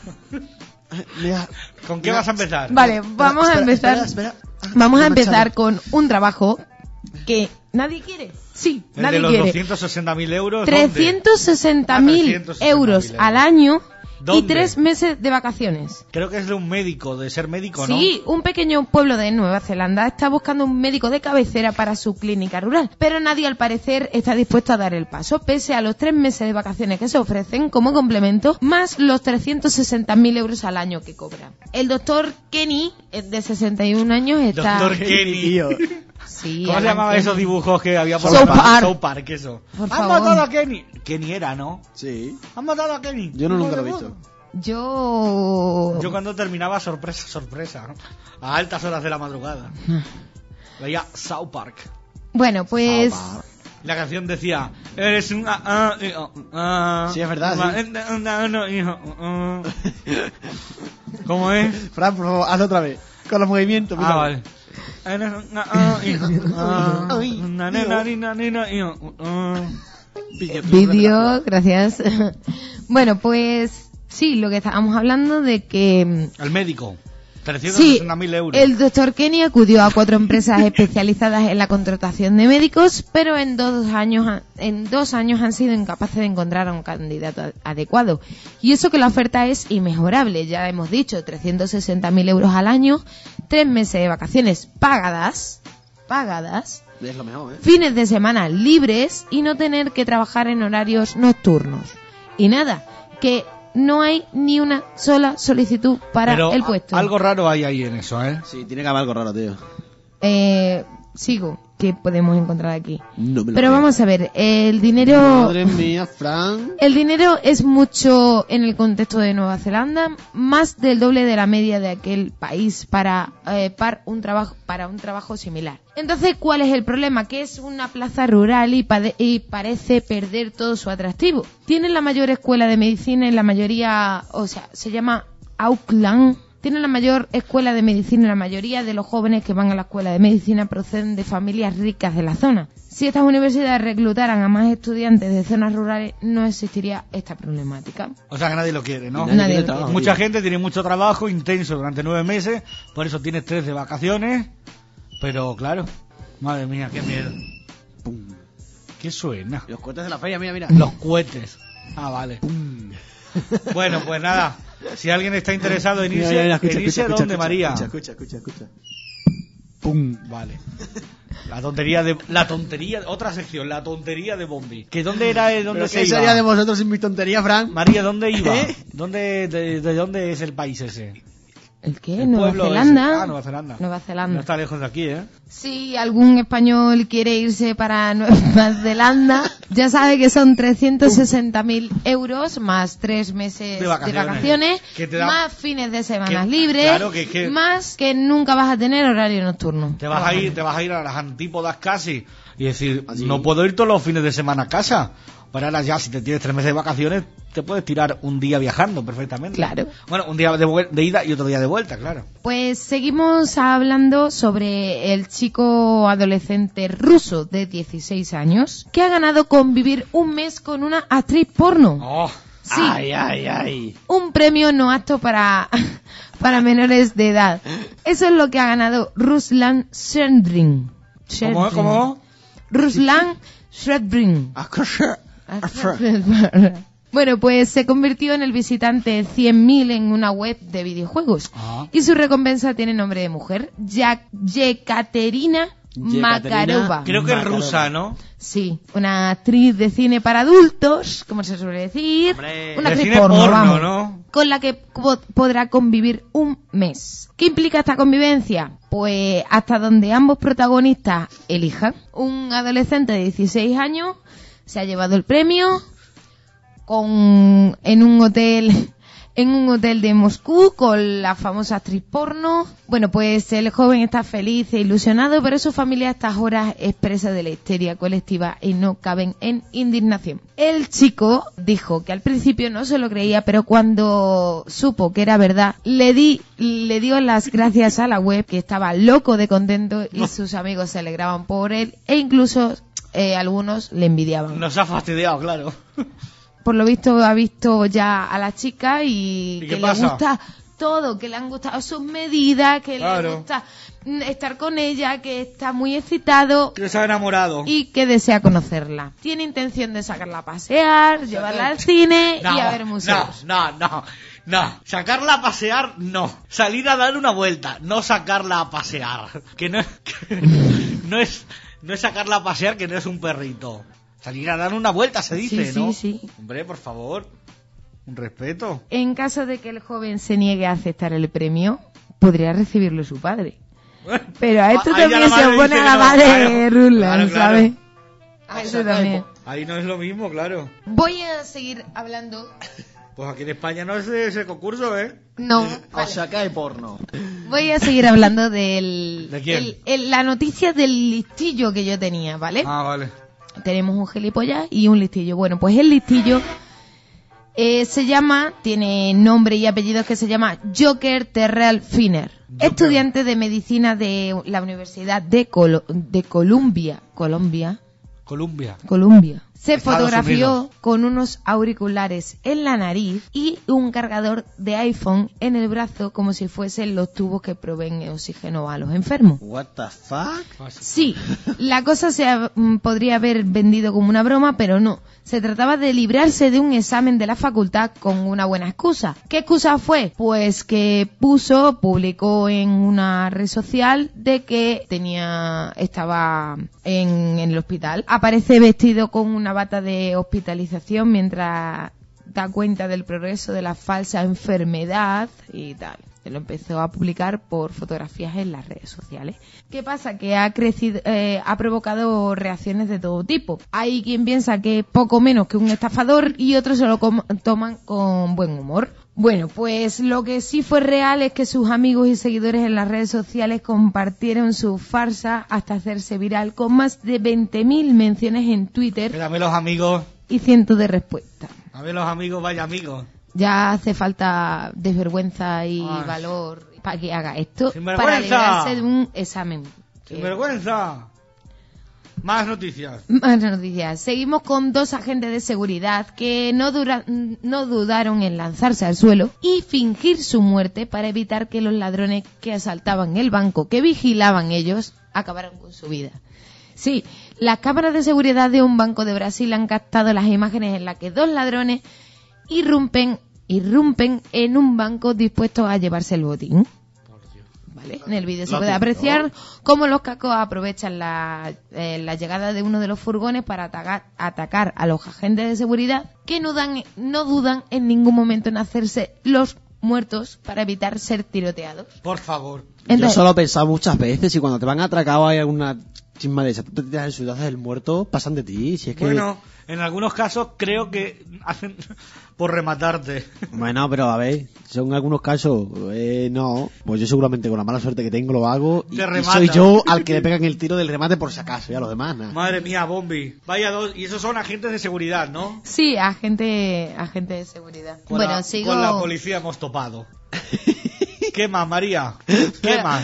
Mira, ¿Con qué mira. vas a empezar? Vale, vamos a Espera, empezar. espera, espera. Ah, Vamos me a he manchado. empezar con un trabajo que nadie quiere. Sí, El nadie de los quiere. doscientos sesenta mil euros. ¿dónde? trescientos sesenta mil trescientos sesenta mil euros euros. al año y ¿Dónde? tres meses de vacaciones. Creo que es de un médico, de ser médico, ¿no? Sí, un pequeño pueblo de Nueva Zelanda está buscando un médico de cabecera para su clínica rural, pero nadie al parecer está dispuesto a dar el paso, pese a los tres meses de vacaciones que se ofrecen como complemento, más los trescientos sesenta mil euros al año que cobra. El doctor Kenny, eh, de sesenta y un años, está... Doctor Kenny. Tío. Sí, ¿Cómo se Alan llamaban Kenny. esos dibujos que había por South la- Park. South Park, eso. Por Han favor. matado a Kenny. Kenny era, ¿no? Sí. Han matado a Kenny. Yo no nunca lo he Hijo de visto. puta. Yo... Yo cuando terminaba, sorpresa, sorpresa. A altas horas de la madrugada. Veía South Park. Bueno, pues... La canción decía, eres un... ah, ah, eh, ah, ah, Sí, es verdad, sí. ah, ah, ah, no, hijo, ah. ¿Cómo es? Fran, por favor, hazlo otra vez. Con los movimientos. mira. Ah, vale. Eres un... ah, ah, hijo, ah, Ay, na, na, na, na, na, na, hijo, ah. Vídeo, gracias. Bueno, pues sí, lo que estábamos hablando de que... El médico. trescientos Sí, sesenta mil euros. el doctor Kenny acudió a cuatro empresas especializadas en la contratación de médicos, pero en dos años, ha- en dos años han sido incapaces de encontrar a un candidato a- adecuado. Y eso que la oferta es inmejorable, ya hemos dicho, trescientos sesenta mil euros al año, tres meses de vacaciones pagadas, pagadas, Es lo mejor, ¿eh? fines de semana libres y no tener que trabajar en horarios nocturnos. Y nada, que no hay ni una sola solicitud para Pero el a- puesto. algo raro hay ahí en eso, ¿eh? Sí, tiene que haber algo raro, tío. Eh, sigo, que podemos encontrar aquí. No me lo Pero creo. vamos a ver, el dinero... Madre mía, Fran. El dinero es mucho en el contexto de Nueva Zelanda, más del doble de la media de aquel país para, eh, par un trabajo, para un trabajo similar. Entonces, ¿cuál es el problema? Que es una plaza rural y, pade- y parece perder todo su atractivo. Tienen la mayor escuela de medicina en la mayoría, o sea, se llama Auckland. Tienen la mayor escuela de medicina y la mayoría de los jóvenes que van a la escuela de medicina proceden de familias ricas de la zona. Si estas universidades reclutaran a más estudiantes de zonas rurales, no existiría esta problemática. O sea que nadie lo quiere, ¿no? Y nadie Nadie quiere lo trabajo, Mucha tío. gente tiene mucho trabajo intenso durante nueve meses, por eso tienes tres de vacaciones. Pero claro, madre mía, qué miedo. Pum. ¿Qué suena? Los cohetes de la feria, mira, mira. Los cohetes. Ah, vale. Bueno, pues nada. Si alguien está interesado en irse, Mira, mira, mira, escucha, en irse escucha, ¿a dónde, escucha, María? Escucha, escucha, escucha, escucha. Pum. Vale. La tontería de... La tontería... Otra sección, la tontería de Bombi. ¿Que dónde era? Eh, ¿Dónde ¿Pero se qué iba? sería de vosotros sin mi tontería, Frank? María, ¿dónde iba? ¿Eh? ¿Dónde, de, ¿De dónde es el país ese? ¿El qué? El ¿Nueva pueblo Zelanda? ese. Ah, Nueva Zelanda. Nueva Zelanda. No está lejos de aquí, ¿eh? Si algún español quiere irse para Nueva Zelanda, ya sabe que son trescientos sesenta mil euros más tres meses De vacaciones. de vacaciones, Que te da- más fines de semana que- libres, claro, que es que- más que nunca vas a tener horario nocturno. Te vas a ir, te vas a ir a las antípodas casi y decir, Así. no puedo ir todos los fines de semana a casa. Para ahora ya, si te tienes tres meses de vacaciones, te puedes tirar un día viajando perfectamente. Claro. Bueno, un día de, vuel- de ida y otro día de vuelta, claro. Pues seguimos hablando sobre el chico adolescente ruso de dieciséis años que ha ganado convivir un mes con una actriz porno. Oh, Sí. Ay, ay, ay. Un premio no apto para, para menores de edad. Eso es lo que ha ganado Ruslan Sherdrin. ¿Cómo? ¿Cómo? Ruslan Sherdrin. Bueno, pues se convirtió en el visitante cien mil en una web de videojuegos. Ah. Y su recompensa tiene nombre de mujer. Ya- Yekaterina Makarova. Creo que es Macarova. rusa, ¿no? Sí, una actriz de cine para adultos, como se suele decir. Hombre. Una De actriz cine porno, porno, vamos, ¿no? con la que po- podrá convivir un mes. ¿Qué implica esta convivencia? Pues hasta donde ambos protagonistas elijan. Un adolescente de dieciséis años se ha llevado el premio con en un hotel en un hotel de Moscú con la famosa actriz porno. Bueno, pues el joven está feliz e ilusionado, pero su familia a estas horas es presa de la histeria colectiva y no caben en indignación. El chico dijo que al principio no se lo creía, pero cuando supo que era verdad, le di le dio las gracias a la web, que estaba loco de contento y sus amigos se alegraban por él e incluso eh, algunos le envidiaban. Nos ha fastidiado, claro. Por lo visto ha visto ya a la chica y, ¿Y que qué le pasa? gusta todo, que le han gustado sus medidas, que le Claro. gusta mm, estar con ella, que está muy excitado Que se ha enamorado. y que desea conocerla. Tiene intención de sacarla a pasear, llevarla al cine y a ver museos. No, no, no, no. Sacarla a pasear, no. Salir a dar una vuelta, no sacarla a pasear. Que no es, que no es, no es sacarla a pasear, que no es un perrito. Salir a dar una vuelta, se dice, Sí, ¿no? sí, sí. Hombre, por favor, un respeto. En caso de que el joven se niegue a aceptar el premio, podría recibirlo su padre. Pero a esto Ahí ya también la se madre opone dice a que la no, madre claro, de Ruslan, claro, claro. ¿sabes? A eso también. Ahí no es lo mismo, claro. Voy a seguir hablando. Pues aquí en España no es ese concurso, ¿eh? No, O vale. sea, que hay porno. Voy a seguir hablando del... ¿De quién? el- el- la noticia del listillo que yo tenía, ¿vale? Ah, vale. Tenemos un gilipollas y un listillo. Bueno, pues el listillo eh, se llama, tiene nombre y apellidos que se llama Joker Terrell Finner. Joker. Estudiante de medicina de la Universidad de, Colo- de Columbia. Colombia. Colombia. Columbia. Se Estados fotografió Unidos. con unos auriculares en la nariz y un cargador de iPhone en el brazo como si fuesen los tubos que proveen oxígeno a los enfermos. What the fuck? Sí, la cosa se ha- mm, podría haber vendido como una broma, pero no. Se trataba de librarse de un examen de la facultad con una buena excusa. ¿Qué excusa fue? Pues que puso, publicó en una red social de que tenía, estaba en, en el hospital. Aparece vestido con una bata de hospitalización mientras da cuenta del progreso de la falsa enfermedad y tal. Se lo empezó a publicar por fotografías en las redes sociales. ¿Qué pasa? Que ha crecido, eh, ha provocado reacciones de todo tipo. Hay quien piensa que es poco menos que un estafador y otros se lo com- toman con buen humor. Bueno, pues lo que sí fue real es que sus amigos y seguidores en las redes sociales compartieron su farsa hasta hacerse viral con más de veinte mil menciones en Twitter Dame los amigos. y cientos de respuestas. A ver los amigos, vaya amigos. Ya hace falta desvergüenza y Ay. valor para que haga esto, Sinvergüenza. para librarse de un examen. ¡Sin vergüenza! Más noticias. Más noticias. Seguimos con dos agentes de seguridad que no, dura- no dudaron en lanzarse al suelo y fingir su muerte para evitar que los ladrones que asaltaban el banco que vigilaban ellos acabaran con su vida. Sí, las cámaras de seguridad de un banco de Brasil han captado las imágenes en las que dos ladrones irrumpen, irrumpen en un banco dispuestos a llevarse el botín. ¿Vale? ¿vale? En el vídeo se Lo puede típico. apreciar cómo los cacos aprovechan la, eh, la llegada de uno de los furgones para atacar, atacar a los agentes de seguridad que no, dan, no dudan en ningún momento en hacerse los muertos para evitar ser tiroteados. Por favor. Entonces, Yo solo he pensado muchas veces, y cuando te van a atracar o hay alguna chisma de esa, tú te tiras en ciudades del muerto, pasan de ti. Si es que... Bueno, en algunos casos creo que hacen por rematarte. Bueno, pero a ver, son algunos casos, eh, no, pues yo seguramente con la mala suerte que tengo lo hago y, Te y rematan. soy yo al que le pegan el tiro del remate por si acaso, ya los demás, nada. Madre mía, Bombi. Vaya dos. Y esos son agentes de seguridad, ¿no? sí, agente, agente de seguridad. Con bueno, la, sigo... Con la policía hemos topado. ¿Qué más, María? ¿Qué más?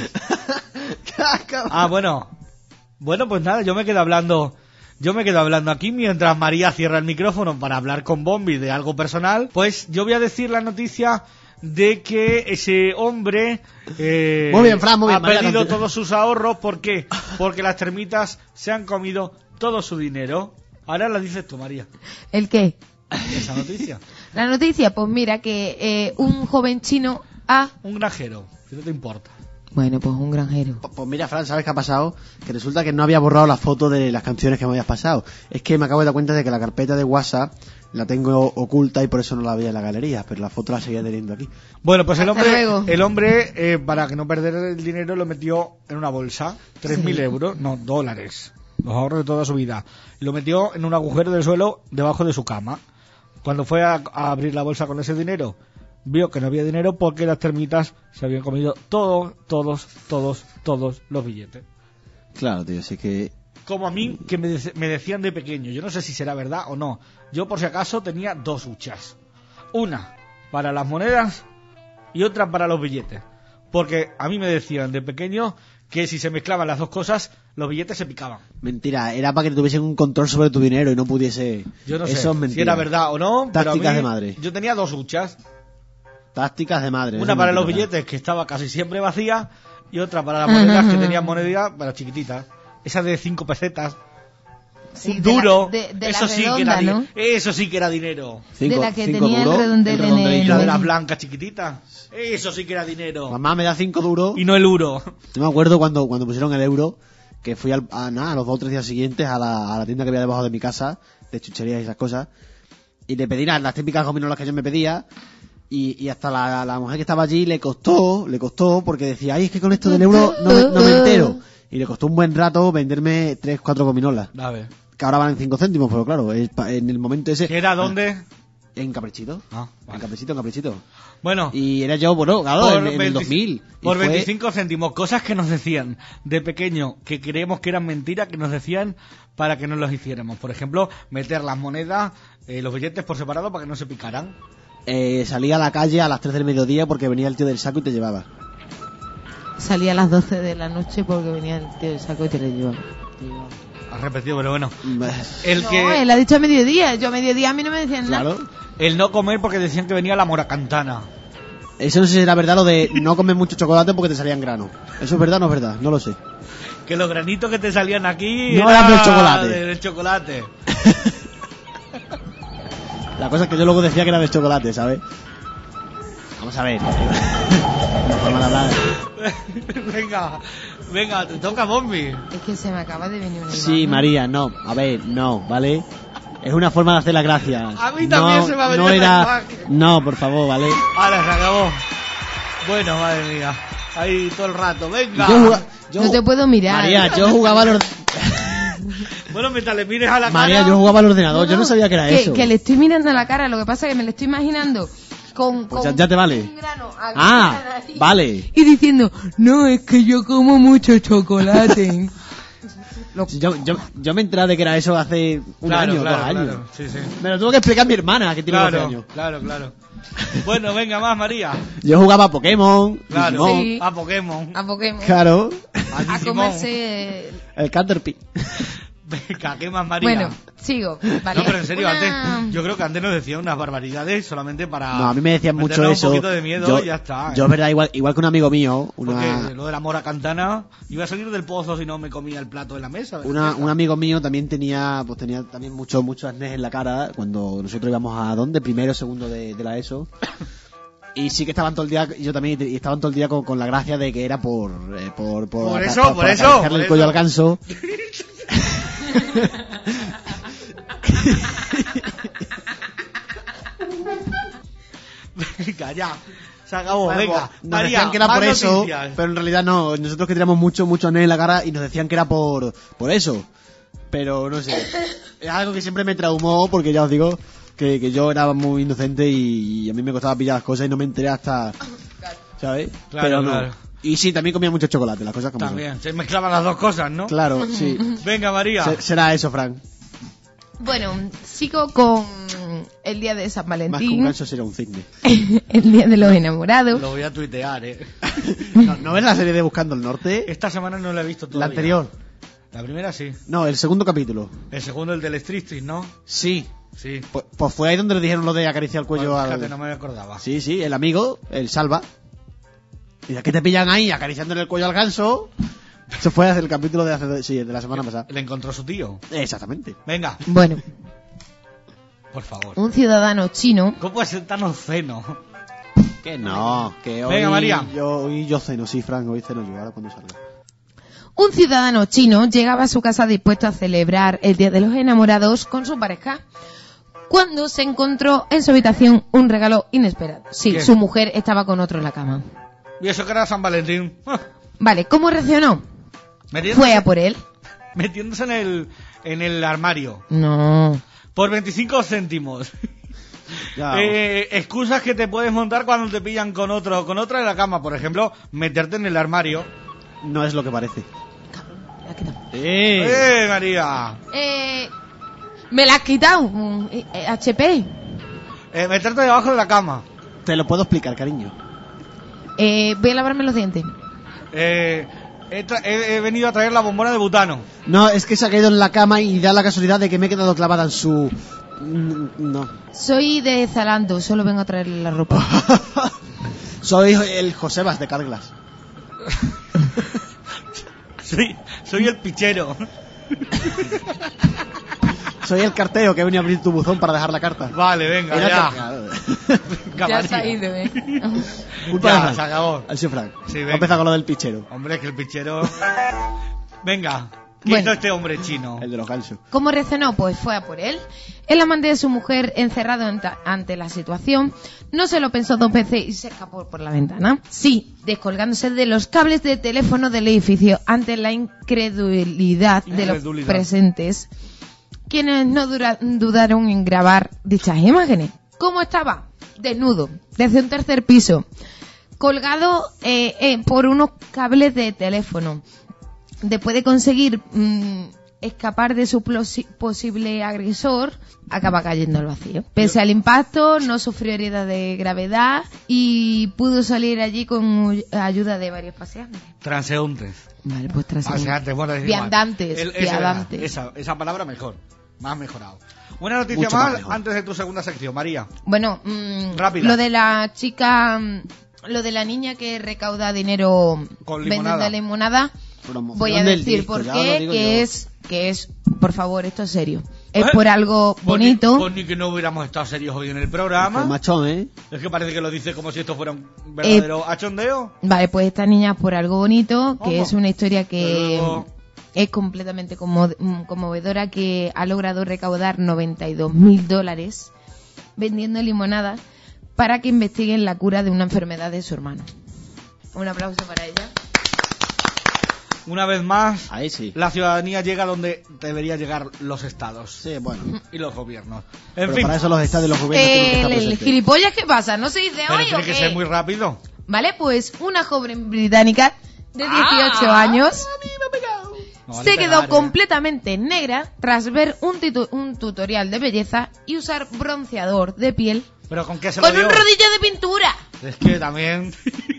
Ah, bueno. Bueno, pues nada, yo me quedo hablando... Yo me quedo hablando aquí mientras María cierra el micrófono para hablar con Bombi de algo personal. Pues yo voy a decir la noticia de que ese hombre eh, Muy bien, Fran, muy bien, ha María, perdido continúa. todos sus ahorros. ¿Por qué? Porque las termitas se han comido todo su dinero. Ahora la dices tú, María, ¿El qué? esa noticia. La noticia, pues mira que eh, un joven chino ha... Un granjero, si no te importa. Bueno, pues un granjero. Pues, pues mira, Fran, ¿sabes qué ha pasado? Que resulta que no había borrado la foto de las canciones que me habías pasado. Es que me acabo de dar cuenta de que la carpeta de WhatsApp la tengo oculta y por eso no la había en la galería, pero la foto la seguía teniendo aquí. Bueno, pues el Hasta hombre, luego. el hombre eh, para que no perder el dinero, lo metió en una bolsa, tres mil Sí. euros, no, dólares, los ahorros de toda su vida. Y lo metió en un agujero del suelo debajo de su cama. Cuando fue a, a abrir la bolsa con ese dinero, vio que no había dinero porque las termitas se habían comido todos, todos, todos, todos los billetes. Claro, tío, así que... Como a mí, que me, dec- me decían de pequeño. Yo no sé si será verdad o no. Yo, por si acaso, tenía dos huchas. Una para las monedas y otra para los billetes. Porque a mí me decían de pequeño que si se mezclaban las dos cosas, los billetes se picaban. Mentira, era para que tuviesen un control sobre tu dinero y no pudiese... Yo no Eso sé es mentira. si era verdad o no. pero a Tácticas mí- de madre. Yo tenía dos huchas. Tácticas de madre. eso Una es para los mentira. billetes, que estaba casi siempre vacía, y otra para las monedas, que tenían moneditas para chiquititas. Esa de cinco pesetas. Sí, Un de la- duro. de- de la eso sí que redonda, era di- ¿no? Eso sí que era dinero. Cinco- de la que cinco tenía el duros, redondel en redondelito. Y la de el- las blancas chiquititas. Eso sí que era dinero. Mamá me da cinco duros. Y no el euro. Yo me acuerdo cuando, cuando pusieron el euro, que fui al, a, nada, a los dos o tres días siguientes a la, a la tienda que había debajo de mi casa, de chucherías y esas cosas, y le pedí las, las típicas gominolas que yo me pedía, y, y hasta la, la mujer que estaba allí le costó, le costó, porque decía, ay, es que con esto del euro no me, no me entero. Y le costó un buen rato venderme tres, cuatro gominolas, A ver. que ahora valen cinco céntimos, pero claro, es pa- en el momento ese... ¿Qué era dónde? En Caprichito. Ah, En vale. Caprichito, en Caprichito. Bueno, Y era yo, bueno, claro, por, en, en el veinti- dos mil. Y por fue- veinticinco céntimos, cosas que nos decían de pequeño, que creemos que eran mentiras, que nos decían para que no los hiciéramos. Por ejemplo, meter las monedas, eh, los billetes por separado para que no se picaran. eh, salía a la calle a las tres del mediodía porque venía el tío del saco y te llevaba. Salía a las doce de la noche porque venía el tío del saco y te lo llevaba. Has repetido, pero bueno. El No, que él ha dicho a mediodía. Yo a mediodía a mí no me decían Claro. nada. el no comer porque decían que venía la moracantana. Eso no sé si era verdad lo de no comer mucho chocolate porque te salían granos. ¿Eso es verdad o no es verdad? No lo sé. Que los granitos que te salían aquí No eran eran del chocolate. del chocolate. La cosa es que yo luego decía que era de chocolate, ¿sabes? Vamos a ver. Una forma de hablar. venga, venga, te toca, Bombi. Es que se me acaba de venir una Sí, imagen. María, no. A ver, no, ¿vale? Es una forma de hacer las gracias. A mí también no, se me ha venido no la era... imagen. No, por favor, ¿vale? Ahora se acabó. Bueno, madre mía. Ahí todo el rato, venga. Yo juga- yo- No te puedo mirar. María, yo jugaba al orde- Bueno, mientras le mires a la María, cara. yo jugaba al ordenador. Yo no sabía que era que, eso. que le estoy mirando a la cara, lo que pasa es que me lo estoy imaginando con, Pues con ya- ya te vale. un grano aquí Ah, en la nariz. vale. Y diciendo, no, es que yo como mucho chocolate. Lo- Yo, yo, yo me enteré de que era eso hace un Claro, año, claro, dos años. claro. Sí, sí. Me lo tuvo que explicar mi hermana, que tiene doce Claro, años. claro, claro. Bueno, venga más, María. Yo jugaba a Pokémon, Claro. Digimon, Sí. A Pokémon. a Pokémon. claro, A A Digimon. comerse... el Caterpie. Venga, ¿qué más, María? Bueno, sigo. Vale. No, pero en serio, Una- antes, yo creo que antes nos decían unas barbaridades solamente para... No, a mí me decían mucho meternos eso. un poquito de miedo yo, y ya está. yo, ¿eh? es verdad, igual, igual que un amigo mío, una, Porque lo de la mora cantana iba a salir del pozo si no me comía el plato en la mesa. una, un amigo mío también tenía, pues tenía también mucho, mucho acné en la cara cuando nosotros íbamos a ¿dónde? Primero, segundo de, de la ESO. Y sí que estaban todo el día, yo también, y estaban todo el día con, con la gracia de que era por... Eh, por, por, Por aca- eso, por por eso, acariciarle por el cuello eso. al ganso. Venga, ya. Se acabó, Bueno, venga. nos María, decían que era más por eso, noticias. pero en realidad no. Nosotros que teníamos mucho, mucho acné en la cara y nos decían que era por, por eso. Pero no sé. Es algo que siempre me traumó porque ya os digo que, que yo era muy inocente y, y a mí me costaba pillar las cosas y no me enteré hasta... ¿Sabes? Claro, pero no. claro. Y sí, también comía mucho chocolate, las cosas como son. También, se mezclaban las dos cosas, ¿no? Claro, sí. Venga, María. Se- será eso, Frank. Bueno, sigo con el día de San Más que un Valentín, ganso sería un cisne. el día de los enamorados. Lo voy a tuitear, eh. ¿No, ¿no ves la serie de Buscando el Norte? Esta semana no la he visto todavía. La anterior. La primera sí. No, el segundo capítulo. El segundo, el del Street Street, ¿no? Sí. Sí. Pues, pues fue ahí donde le dijeron lo de acariciar el cuello Pues al... fíjate, no me acordaba. Sí, sí, el amigo, el Salva. Y ya que te pillan ahí acariciándole el cuello al ganso, se fue hacia el capítulo de hace, sí, de la semana pasada. Le encontró su tío. Exactamente. Venga, Bueno, por favor. un ciudadano chino. ¿Cómo puede ser tan obsceno? Que no, que hoy Venga, María. yo hoy yo ceno, sí, Frank, hoy ceno yo, ahora cuando salga. Un ciudadano chino llegaba a su casa dispuesto a celebrar el Día de los Enamorados con su pareja, cuando se encontró en su habitación un regalo inesperado. Sí, ¿Qué? su mujer estaba con otro en la cama. Y eso que era San Valentín. Vale, ¿cómo reaccionó? Metiéndose, ¿Fue a por él? metiéndose en el, en el armario. No. Por veinticinco céntimos. Ya, Eh, excusas que te puedes montar cuando te pillan con otro, con otra en la cama. Por ejemplo, meterte en el armario. no es lo que parece. Me la has quitado. ¡Eh! ¡Eh, María! Eh, me la has quitado. mm, eh, eh, H P. Eh, meterte debajo de la cama. Te lo puedo explicar, cariño. Eh, voy a lavarme los dientes. Eh, he, tra- he- he venido a traer la bombona de butano. No, es que se ha caído en la cama y da la casualidad de que me he quedado clavada en su... Mm, No. Soy de Zalando, solo vengo a traerle la ropa. Soy el Josebas de Carglass. Soy, soy el pichero. Soy el cartero que ha venido a abrir tu buzón para dejar la carta. Vale, venga, Era ya. cargado. Venga, Ya se ha María. ido, eh. Culpa Ya, de Frank. se acabó. Así, Frank. Sí, Va venga. a empezar con lo del pichero. Hombre, que el pichero... Venga, ¿qué Bueno. hizo este hombre chino? El de los gansos. ¿Cómo reaccionó? Pues fue a por él. El amante de su mujer, encerrado anta- ante la situación, no se lo pensó dos veces y se escapó por la ventana. Sí, descolgándose de los cables de teléfono del edificio ante la incredulidad de los Incredulidad. presentes, quienes no dura- dudaron en grabar dichas imágenes. ¿Cómo estaba? Desnudo, desde un tercer piso, colgado eh, eh, por unos cables de teléfono. Después de conseguir mm, escapar de su plosi- posible agresor, acaba cayendo al vacío. Pese al impacto, no sufrió herida de gravedad y pudo salir allí con u- ayuda de varios paseantes. Transeúntes. Vale, pues tras Paseantes, bueno, es igual. Viandantes, El- esa, viadantes. esa, esa palabra mejor. Más mejorado. Una noticia Mucho más, más mejor. antes de tu segunda sección, María. Bueno, mm, Rápida. lo de la chica, mm, lo de la niña que recauda dinero Con vendiendo limonada. limonada, Promoción voy a del decir disco, por ya qué, lo digo que yo. es, que es, por favor, esto es serio. Es ¿Eh? por algo Pues ni- bonito. Pues ni que no hubiéramos estado serios hoy en el programa. Fue machón, ¿eh? Es que parece que lo dice como si esto fuera un verdadero achondeo. Vale, pues esta niña por algo bonito, que ¿Cómo? es una historia que Desde luego. es completamente conmo- mm, conmovedora, que ha logrado recaudar noventa y dos mil dólares vendiendo limonadas para que investiguen la cura de una enfermedad de su hermano. Un aplauso para ella. Una vez más, Ahí sí. la ciudadanía llega donde debería llegar los estados Sí, bueno. y los gobiernos. En Pero fin, para eso los estados y los gobiernos tienen que El, estar el presentes. gilipollas, ¿qué pasa? ¿No se dice pero hoy o tiene que qué? ser muy rápido. Vale, pues una joven británica de dieciocho años No vale se quedó pegar, ¿eh? completamente negra tras ver un, titu- un tutorial de belleza y usar bronceador de piel Pero con qué se lo con dio. un rodillo de pintura. Es que también...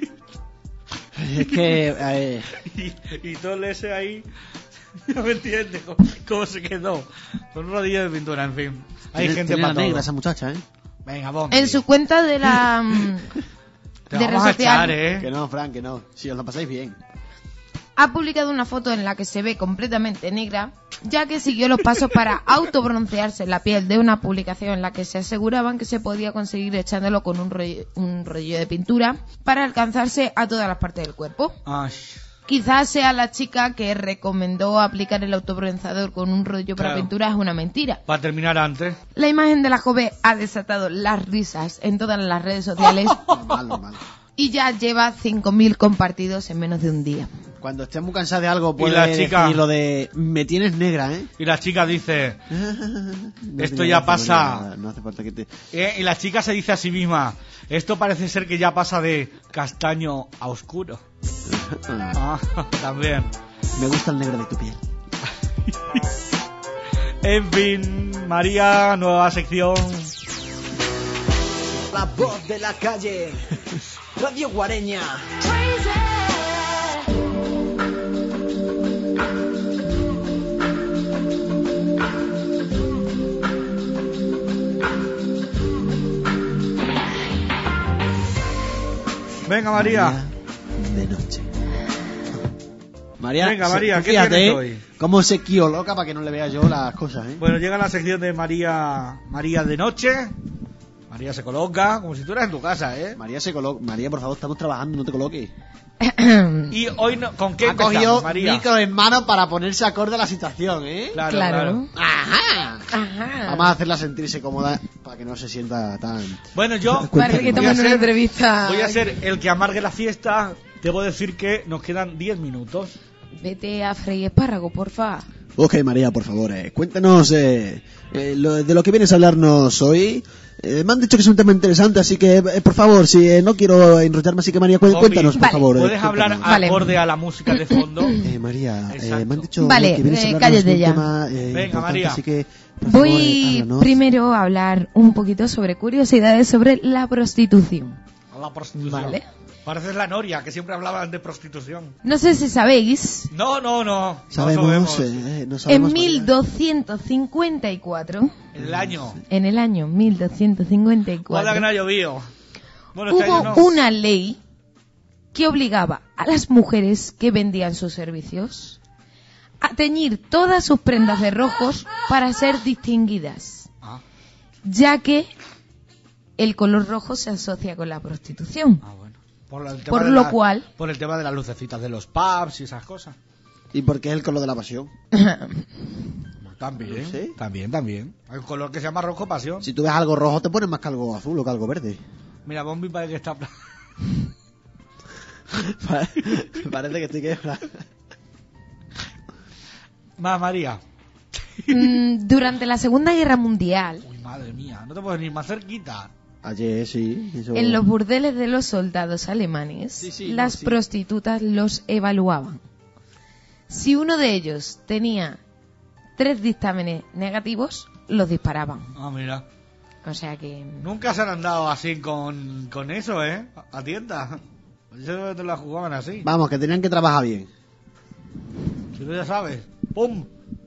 Es que... eh, y, y todo ese ahí... No me entiende cómo, cómo se quedó. Con un rodillo de pintura, en fin. Hay tiene- gente tiene la para todo. negra esa muchacha, ¿eh? Venga, vamos. En su cuenta de la mm, Te de vamos red a echar, social, ¿eh? Que no, Frank, que no. Si os lo pasáis bien. ha publicado una foto en la que se ve completamente negra, ya que siguió los pasos para autobroncearse la piel de una publicación en la que se aseguraban que se podía conseguir echándolo con un rollo, un rollo de pintura para alcanzarse a todas las partes del cuerpo. Ay. Quizás sea la chica que recomendó aplicar el autobronceador con un rollo para Claro. pintura, es una mentira. Para terminar antes. La imagen de la joven ha desatado las risas en todas las redes sociales Normal, normal. y ya lleva cinco mil compartidos en menos de un día. Cuando estés muy cansada de algo, Y puedes la chica- decir lo de me tienes negra, ¿eh? Y la chica dice... No Esto tiene ya gracia, pasa. María, no hace falta que te... eh, y la chica se dice a sí misma... Esto parece ser que ya pasa de castaño a oscuro. Ah, Ah, también. me gusta el negro de tu piel. En fin, María, nueva sección. La voz de la calle. Radio Guareña. Venga, María. De noche. María, Venga, se- María, tú ¿qué fíjate, tienes ¿eh? hoy? Cómo se quio loca para que no le vea yo las cosas, ¿eh? Bueno, llega la sección de María María de noche. María se coloca como si estuvieras en tu casa, ¿eh? María se coloca. María, por favor, estamos trabajando, no te coloques. Y hoy, no, ¿con qué Ha empezamos, cogido María? micro en mano para ponerse acorde a la situación, ¿eh? Claro, Claro. claro. Ajá. Ajá. Vamos a hacerla sentirse cómoda para que no se sienta tan... Bueno, yo Parece que voy estamos a en una ser- entrevista. voy a ser el que amargue la fiesta. Debo decir que nos quedan diez minutos. Vete a freír espárrago, porfa. Ok, María, por favor, eh, cuéntanos eh, eh, lo- de lo que vienes a hablarnos hoy. Eh, me han dicho que es un tema interesante, así que, eh, por favor, si eh, no quiero enrollarme, así que María, cu- Omi, cuéntanos, por Vale. favor. eh, ¿Puedes hablar cuéntanos. Vale. acorde a la música de fondo? Eh, María, eh, Exacto. me han dicho Vale, que vienes a eh, hablarnos cállate de un ya. tema eh, Venga, importante, María. así que, por favor, eh, Voy háblanos. primero a hablar un poquito sobre curiosidades sobre la prostitución. La prostitución. Vale. Pareces la Noria, que siempre hablaban de prostitución. No sé si sabéis, No, no, no. Sabemos, no sabemos. eh, no sabemos, en María. mil doscientos cincuenta y cuatro, El año. en el año mil doscientos cincuenta y Guarda que no cuatro, ha llovido. Bueno, este hubo año no. una ley que obligaba a las mujeres que vendían sus servicios a teñir todas sus prendas de rojos para ser distinguidas, Ah, ya que el color rojo se asocia con la prostitución. ah, bueno. Por, el tema Por de lo la- cual- Por el tema de las lucecitas de los pubs y esas cosas. ¿Y por qué es el color de la pasión? También. ¿Sí? También, también. El color que se llama rojo pasión. Si tú ves algo rojo, te pones más que algo azul o que algo verde. Mira, Bombi parece que está... Parece que estoy que... Más, María. Mm, Durante la Segunda Guerra Mundial, Uy, madre mía. No te puedes ni más cerquita. Ayer, sí. Eso... en los burdeles de los soldados alemanes, Sí, sí, no, las sí. prostitutas los evaluaban. Si uno de ellos tenía tres dictámenes negativos, los disparaban. Ah, mira. O sea que... Nunca se han andado así con, con eso, ¿eh? Atienda. Eso te la jugaban así. Vamos, que tenían que trabajar bien. Si tú ya sabes. ¡Pum!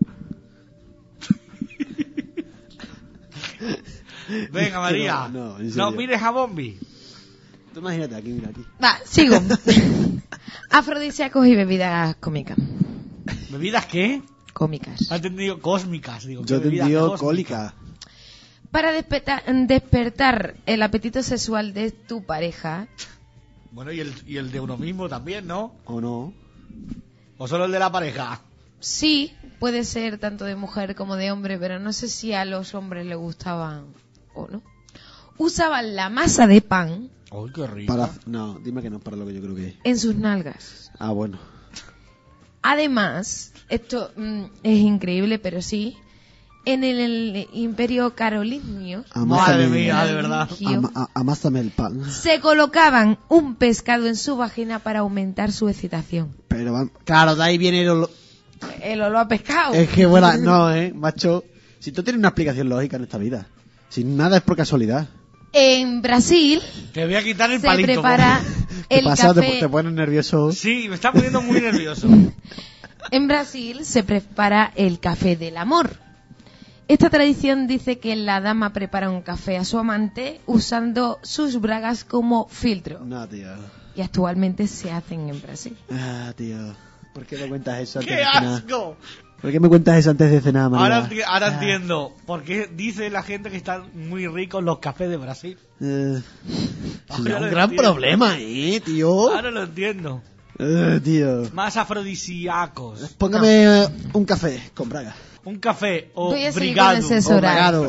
Venga, María. No, no, en No serio. mires a Bombi. Tú imagínate aquí, mira aquí. Va, sigo. Afrodisíacos y bebidas cómicas. ¿Bebidas qué? Cómicas. Ha entendido cósmicas, digo. Yo ¿qué te bebidas digo cósmicas? cólica. Para despertar, despertar el apetito sexual de tu pareja, Bueno, y el, y el de uno mismo también, ¿no? ¿O no? ¿O solo el de la pareja? sí, puede ser tanto de mujer como de hombre, pero no sé si a los hombres les gustaban o no. Usaban la masa de pan ¡Ay, qué rico! Para... No, dime que no es para lo que yo creo que es. en sus nalgas. Ah, bueno. Además, esto mm, es increíble, pero sí, en el, el imperio carolingio, Madre Amásame, mía, de verdad. ama- a- amásame el pan. se colocaban un pescado en su vagina para aumentar su excitación. Pero, va- claro, de ahí viene el olor... El olor a pescado. Es que, bueno, no, eh, macho. Si tú tienes una explicación lógica en esta vida. Si nada es por casualidad. En Brasil Te voy a quitar el se palito. prepara ¿Qué el pasa? Te, café. te pones nervioso. Sí, me está poniendo muy nervioso. En Brasil se prepara el café del amor. Esta tradición dice que la dama prepara un café a su amante usando sus bragas como filtro. No, tío. Y actualmente se hacen en Brasil. Ah, tío. ¿Por qué me cuentas eso antes ¡Qué de cenar? asco! ¿Por qué me cuentas eso antes de cenar, María? Ahora, enti- ahora Ah. entiendo por qué dice la gente que están muy ricos los cafés de Brasil. Eh, Ahora sí, lo un gran entiendo. problema, ¿eh, tío? Ahora lo entiendo. Eh, tío. Más afrodisíacos. Póngame eh, un café con braga. Un café o Voy a seguir con brigado. el sexo O oral. bragado.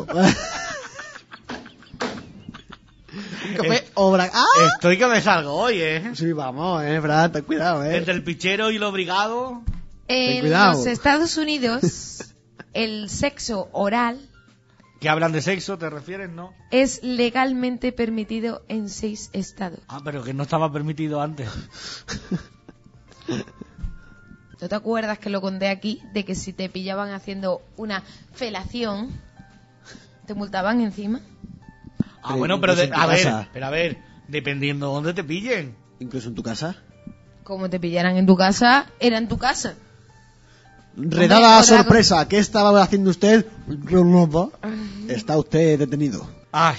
Un café o braga. ¡Ah! Estoy que me salgo hoy, ¿eh? Sí, vamos, eh, Fran, ten cuidado, eh. Entre el pichero y lo brigado. En cuidado. los Estados Unidos, el sexo oral Que hablan de sexo, ¿te refieres, no? es legalmente permitido en seis estados. Ah, pero que no estaba permitido antes. ¿No te acuerdas que lo conté aquí? De que si te pillaban haciendo una felación, te multaban encima. Ah, Pero bueno, pero incluso de- en tu a ver, casa. pero a ver, dependiendo de dónde te pillen. Incluso en tu casa. Como te pillaran en tu casa, era en tu casa. Redada otra sorpresa, ¿qué estaba haciendo usted? Está usted detenido. Ay.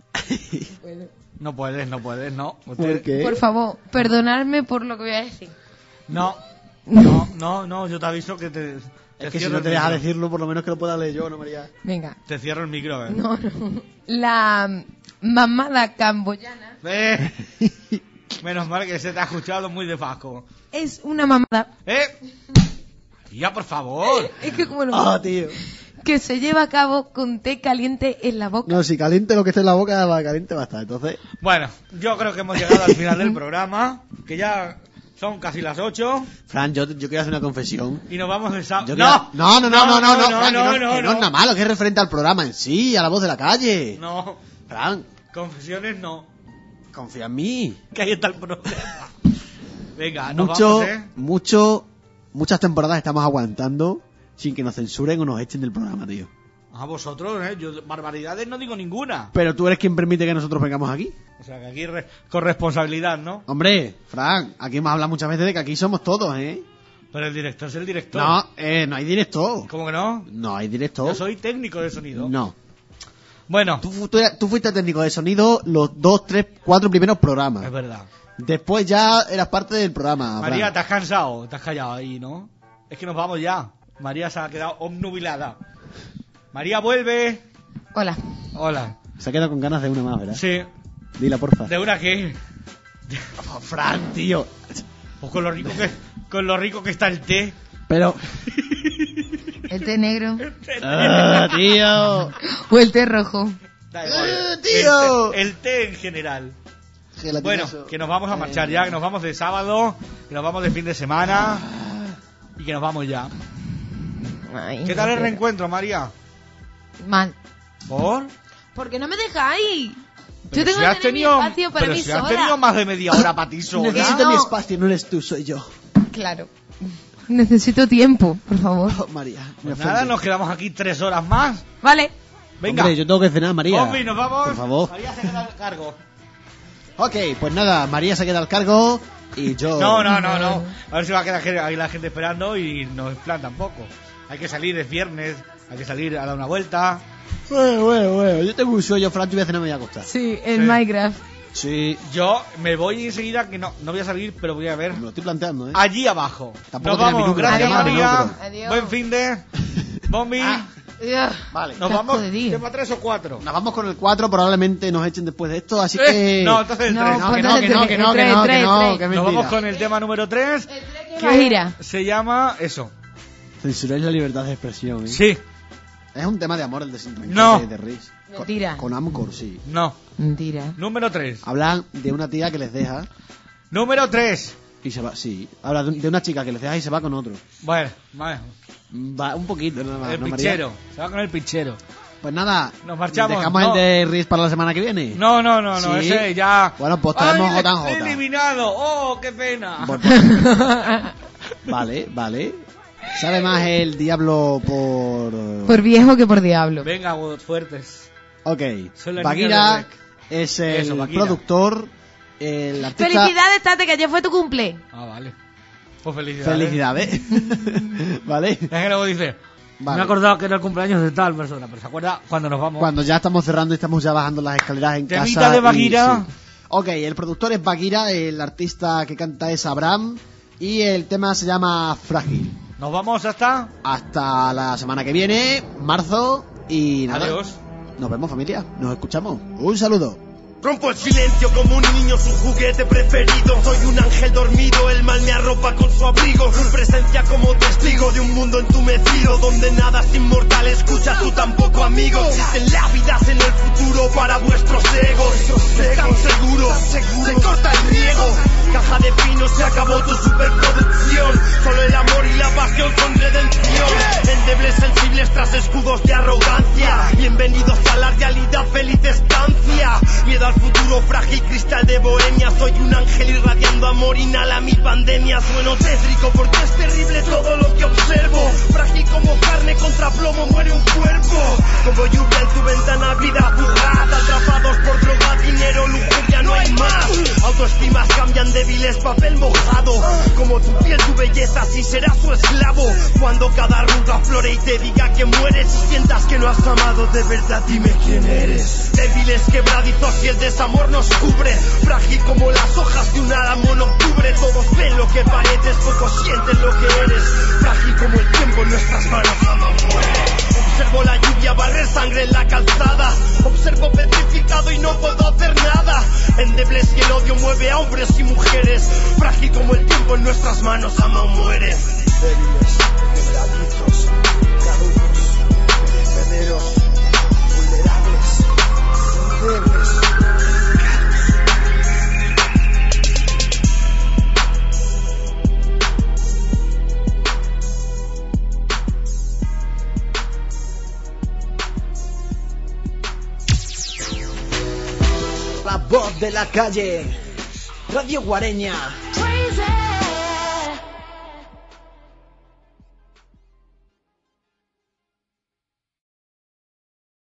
No puedes, no puedes, no. ¿Por Usted- qué? Por favor, perdonadme por lo que voy a decir. No, no, no, no, yo te aviso que te... te Es que si cierro no el te deja micro. decirlo, por lo menos que lo pueda leer yo, ¿no, María? Venga. Te cierro el micro, ¿eh? No, no. La mamada camboyana Eh, Menos mal que se te ha escuchado muy de fasco. es una mamada. ¿Eh? Ya, por favor. Es que como lo... Ah, tío. que se lleva a cabo con té caliente en la boca. No, si caliente lo que esté en la boca, va caliente va a estar. Entonces, Bueno, yo creo que hemos llegado al final del programa, que ya son casi las ocho, Fran, yo, yo quiero hacer una confesión. y nos vamos de sábado. Yo quiero- no, no, no, no, no, no, Fran, que no, no, no, que no es nada malo, que es referente al programa en sí, a la voz de la calle. No, Fran, confesiones no, confía en mí. que ahí está el problema. Venga, nos Mucho, vamos, ¿eh? mucho, muchas temporadas estamos aguantando sin que nos censuren o nos echen del programa, tío. A vosotros, ¿eh? Yo barbaridades no digo ninguna. Pero tú eres quien permite que nosotros vengamos aquí. O sea, que aquí re- con responsabilidad, ¿no? Hombre, Fran, aquí hemos hablado muchas veces de que aquí somos todos, ¿eh? Pero el director es el director. No, eh, no hay director. ¿Cómo que no? No hay director. Yo soy técnico de sonido. No. Bueno, Tú, fu- tú, eras- tú fuiste técnico de sonido los dos, tres, cuatro primeros programas. es verdad. Después ya eras parte del programa. María, Fran. ¿te has cansado? ¿Te has callado ahí, no? Es que nos vamos ya. María se ha quedado obnubilada. María, vuelve. Hola. Hola. Se ha quedado con ganas de una más, ¿verdad? Sí. Dila, porfa. ¿De una qué? Oh, Fran, tío. Pues con lo rico que, con lo rico que está el té. Pero... El té negro ¡Ah, tío! o el té rojo. Da igual. ¡Eh, tío! El, té- el té en general. Bueno, Gelatinoso. que nos vamos a marchar ya, que nos vamos de sábado, que nos vamos de fin de semana y que nos vamos ya. Ay, ¿Qué tal el no, reencuentro, María? Mal. ¿Por? ¿Por qué no me dejáis? Pero Yo tengo si que has tener tenido, mi espacio para pero mí si has sola. tenido más de media hora para ti sola. Necesito No. mi espacio, no eres tú, soy yo. Claro. Necesito tiempo, por favor. Oh, María, me Pues nada, ofende. nos quedamos aquí tres horas más. Vale. Venga. Hombre, yo tengo que cenar, María. Bombi, nos vamos. Por favor. María se queda al cargo. Ok, pues nada, María se queda al cargo y yo... No, no, no, no. A ver si va a quedar ahí la gente esperando y no es plan tampoco. Hay que salir, es viernes, hay que salir a dar una vuelta. Bueno, bueno, bueno, yo tengo un sueño, Fran, yo voy a cenar, me voy a acostar. Sí, el Sí. Minecraft. Sí, Yo me voy enseguida, que no, no voy a salir, pero voy a ver me lo estoy planteando, ¿eh? allí abajo. Tampoco Nos tenía vamos, menú para gracias llamarme, María. ¿no? Pero- Adiós. Buen fin de... Bombi. Dios. Vale. Nos Qué vamos, asco de día. ¿tema tres o cuatro? Nos vamos con el cuatro, probablemente nos echen después de esto, así Eh, que... No, entonces el No, tres. No, que pues no, que no, que no, que no, que Tres, no, tres, que Nos mentira. vamos con el tema número tres, ¿Qué más gira? se llama eso. Censuráis la libertad de expresión, ¿eh? Sí, Es un tema de amor el de Sin No. de, de Riz. Mentira. Con, con Amcor, sí. no. Mentira. Número tres. Hablan de una tía que les deja Número tres. y se va, sí. Habla de, de una chica que les deja y se va con otro. Bueno, vale. Va un poquito, nada más, El ¿no, María? pichero. Se va con el pichero. Pues nada, Nos marchamos, ¿dejamos no. el de Riz para la semana que viene? No, no, no, no, Sí. ese ya. Bueno, pues traemos ¡Ay, J J. eliminado! ¡Oh, qué pena! Bueno, pues- vale, vale. Sabe más el diablo por... Por viejo que por diablo. Venga, huevos fuertes. Ok. Soy la niña Bagheera de Rec. es el Eso, Bagheera. productor, el artista... Felicidades, Tate, que ayer fue tu cumple. Ah, vale. Pues felicidades. Felicidades. ¿Vale? Es que luego dice, Vale. me he acordado que era el cumpleaños de tal persona, pero se acuerda cuando nos vamos. Cuando ya estamos cerrando y estamos ya bajando las escaleras en Temita casa. de y- Bagheera. sí. Ok, el productor es Bagheera, el artista que canta es Abraham Y el tema se llama Frágil. Nos vamos hasta... Hasta la semana que viene, marzo, y nada. Adiós. Nos vemos, familia. Nos escuchamos. Un saludo. Rompo el silencio como un niño, su juguete preferido. Soy un ángel dormido, el mal me arropa con su abrigo. Presencia como testigo de un mundo entumecido, donde nada es inmortal, escucha tú tampoco, amigo. Existen lápidas en el futuro para vuestros egos. Están seguros, se corta el riego. Caja de pino, se acabó tu superproducción. Solo el amor y la pasión son redención. Endebles sensibles tras escudos de arrogancia. Bienvenidos a la realidad, feliz estancia. Miedo al futuro, frágil cristal de bohemia. Soy un ángel irradiando amor, inhala mi pandemia. Sueno tétrico porque es terrible todo lo que observo. Frágil como carne contra plomo, muere un cuerpo. Como lluvia en tu ventana, vida fugaz. Atrapados por droga, dinero, lujuria, no hay más. Autoestimas cambian, débiles, papel mojado. Como tu piel, tu belleza, así serás su esclavo. Cuando cada arruga flore y te diga que mueres, y sientas que no has amado de verdad, dime quién eres. Débiles, quebradizos y el desamor nos cubre. Frágil como las hojas de un álamo en octubre. Todos ven lo que pareces, pocos sienten lo que eres. Frágil como el tiempo en nuestras manos, amor muere. Observo la lluvia barrer sangre en la calzada. Observo petrificado y no puedo hacer nada. Endebles y el odio mueve a hombres y mujeres. Frágil como el tiempo en nuestras manos, ama o muere. Débiles, quebradizos, caducos, perderos, vulnerables, endebles. La voz de la calle, Radio Guareña.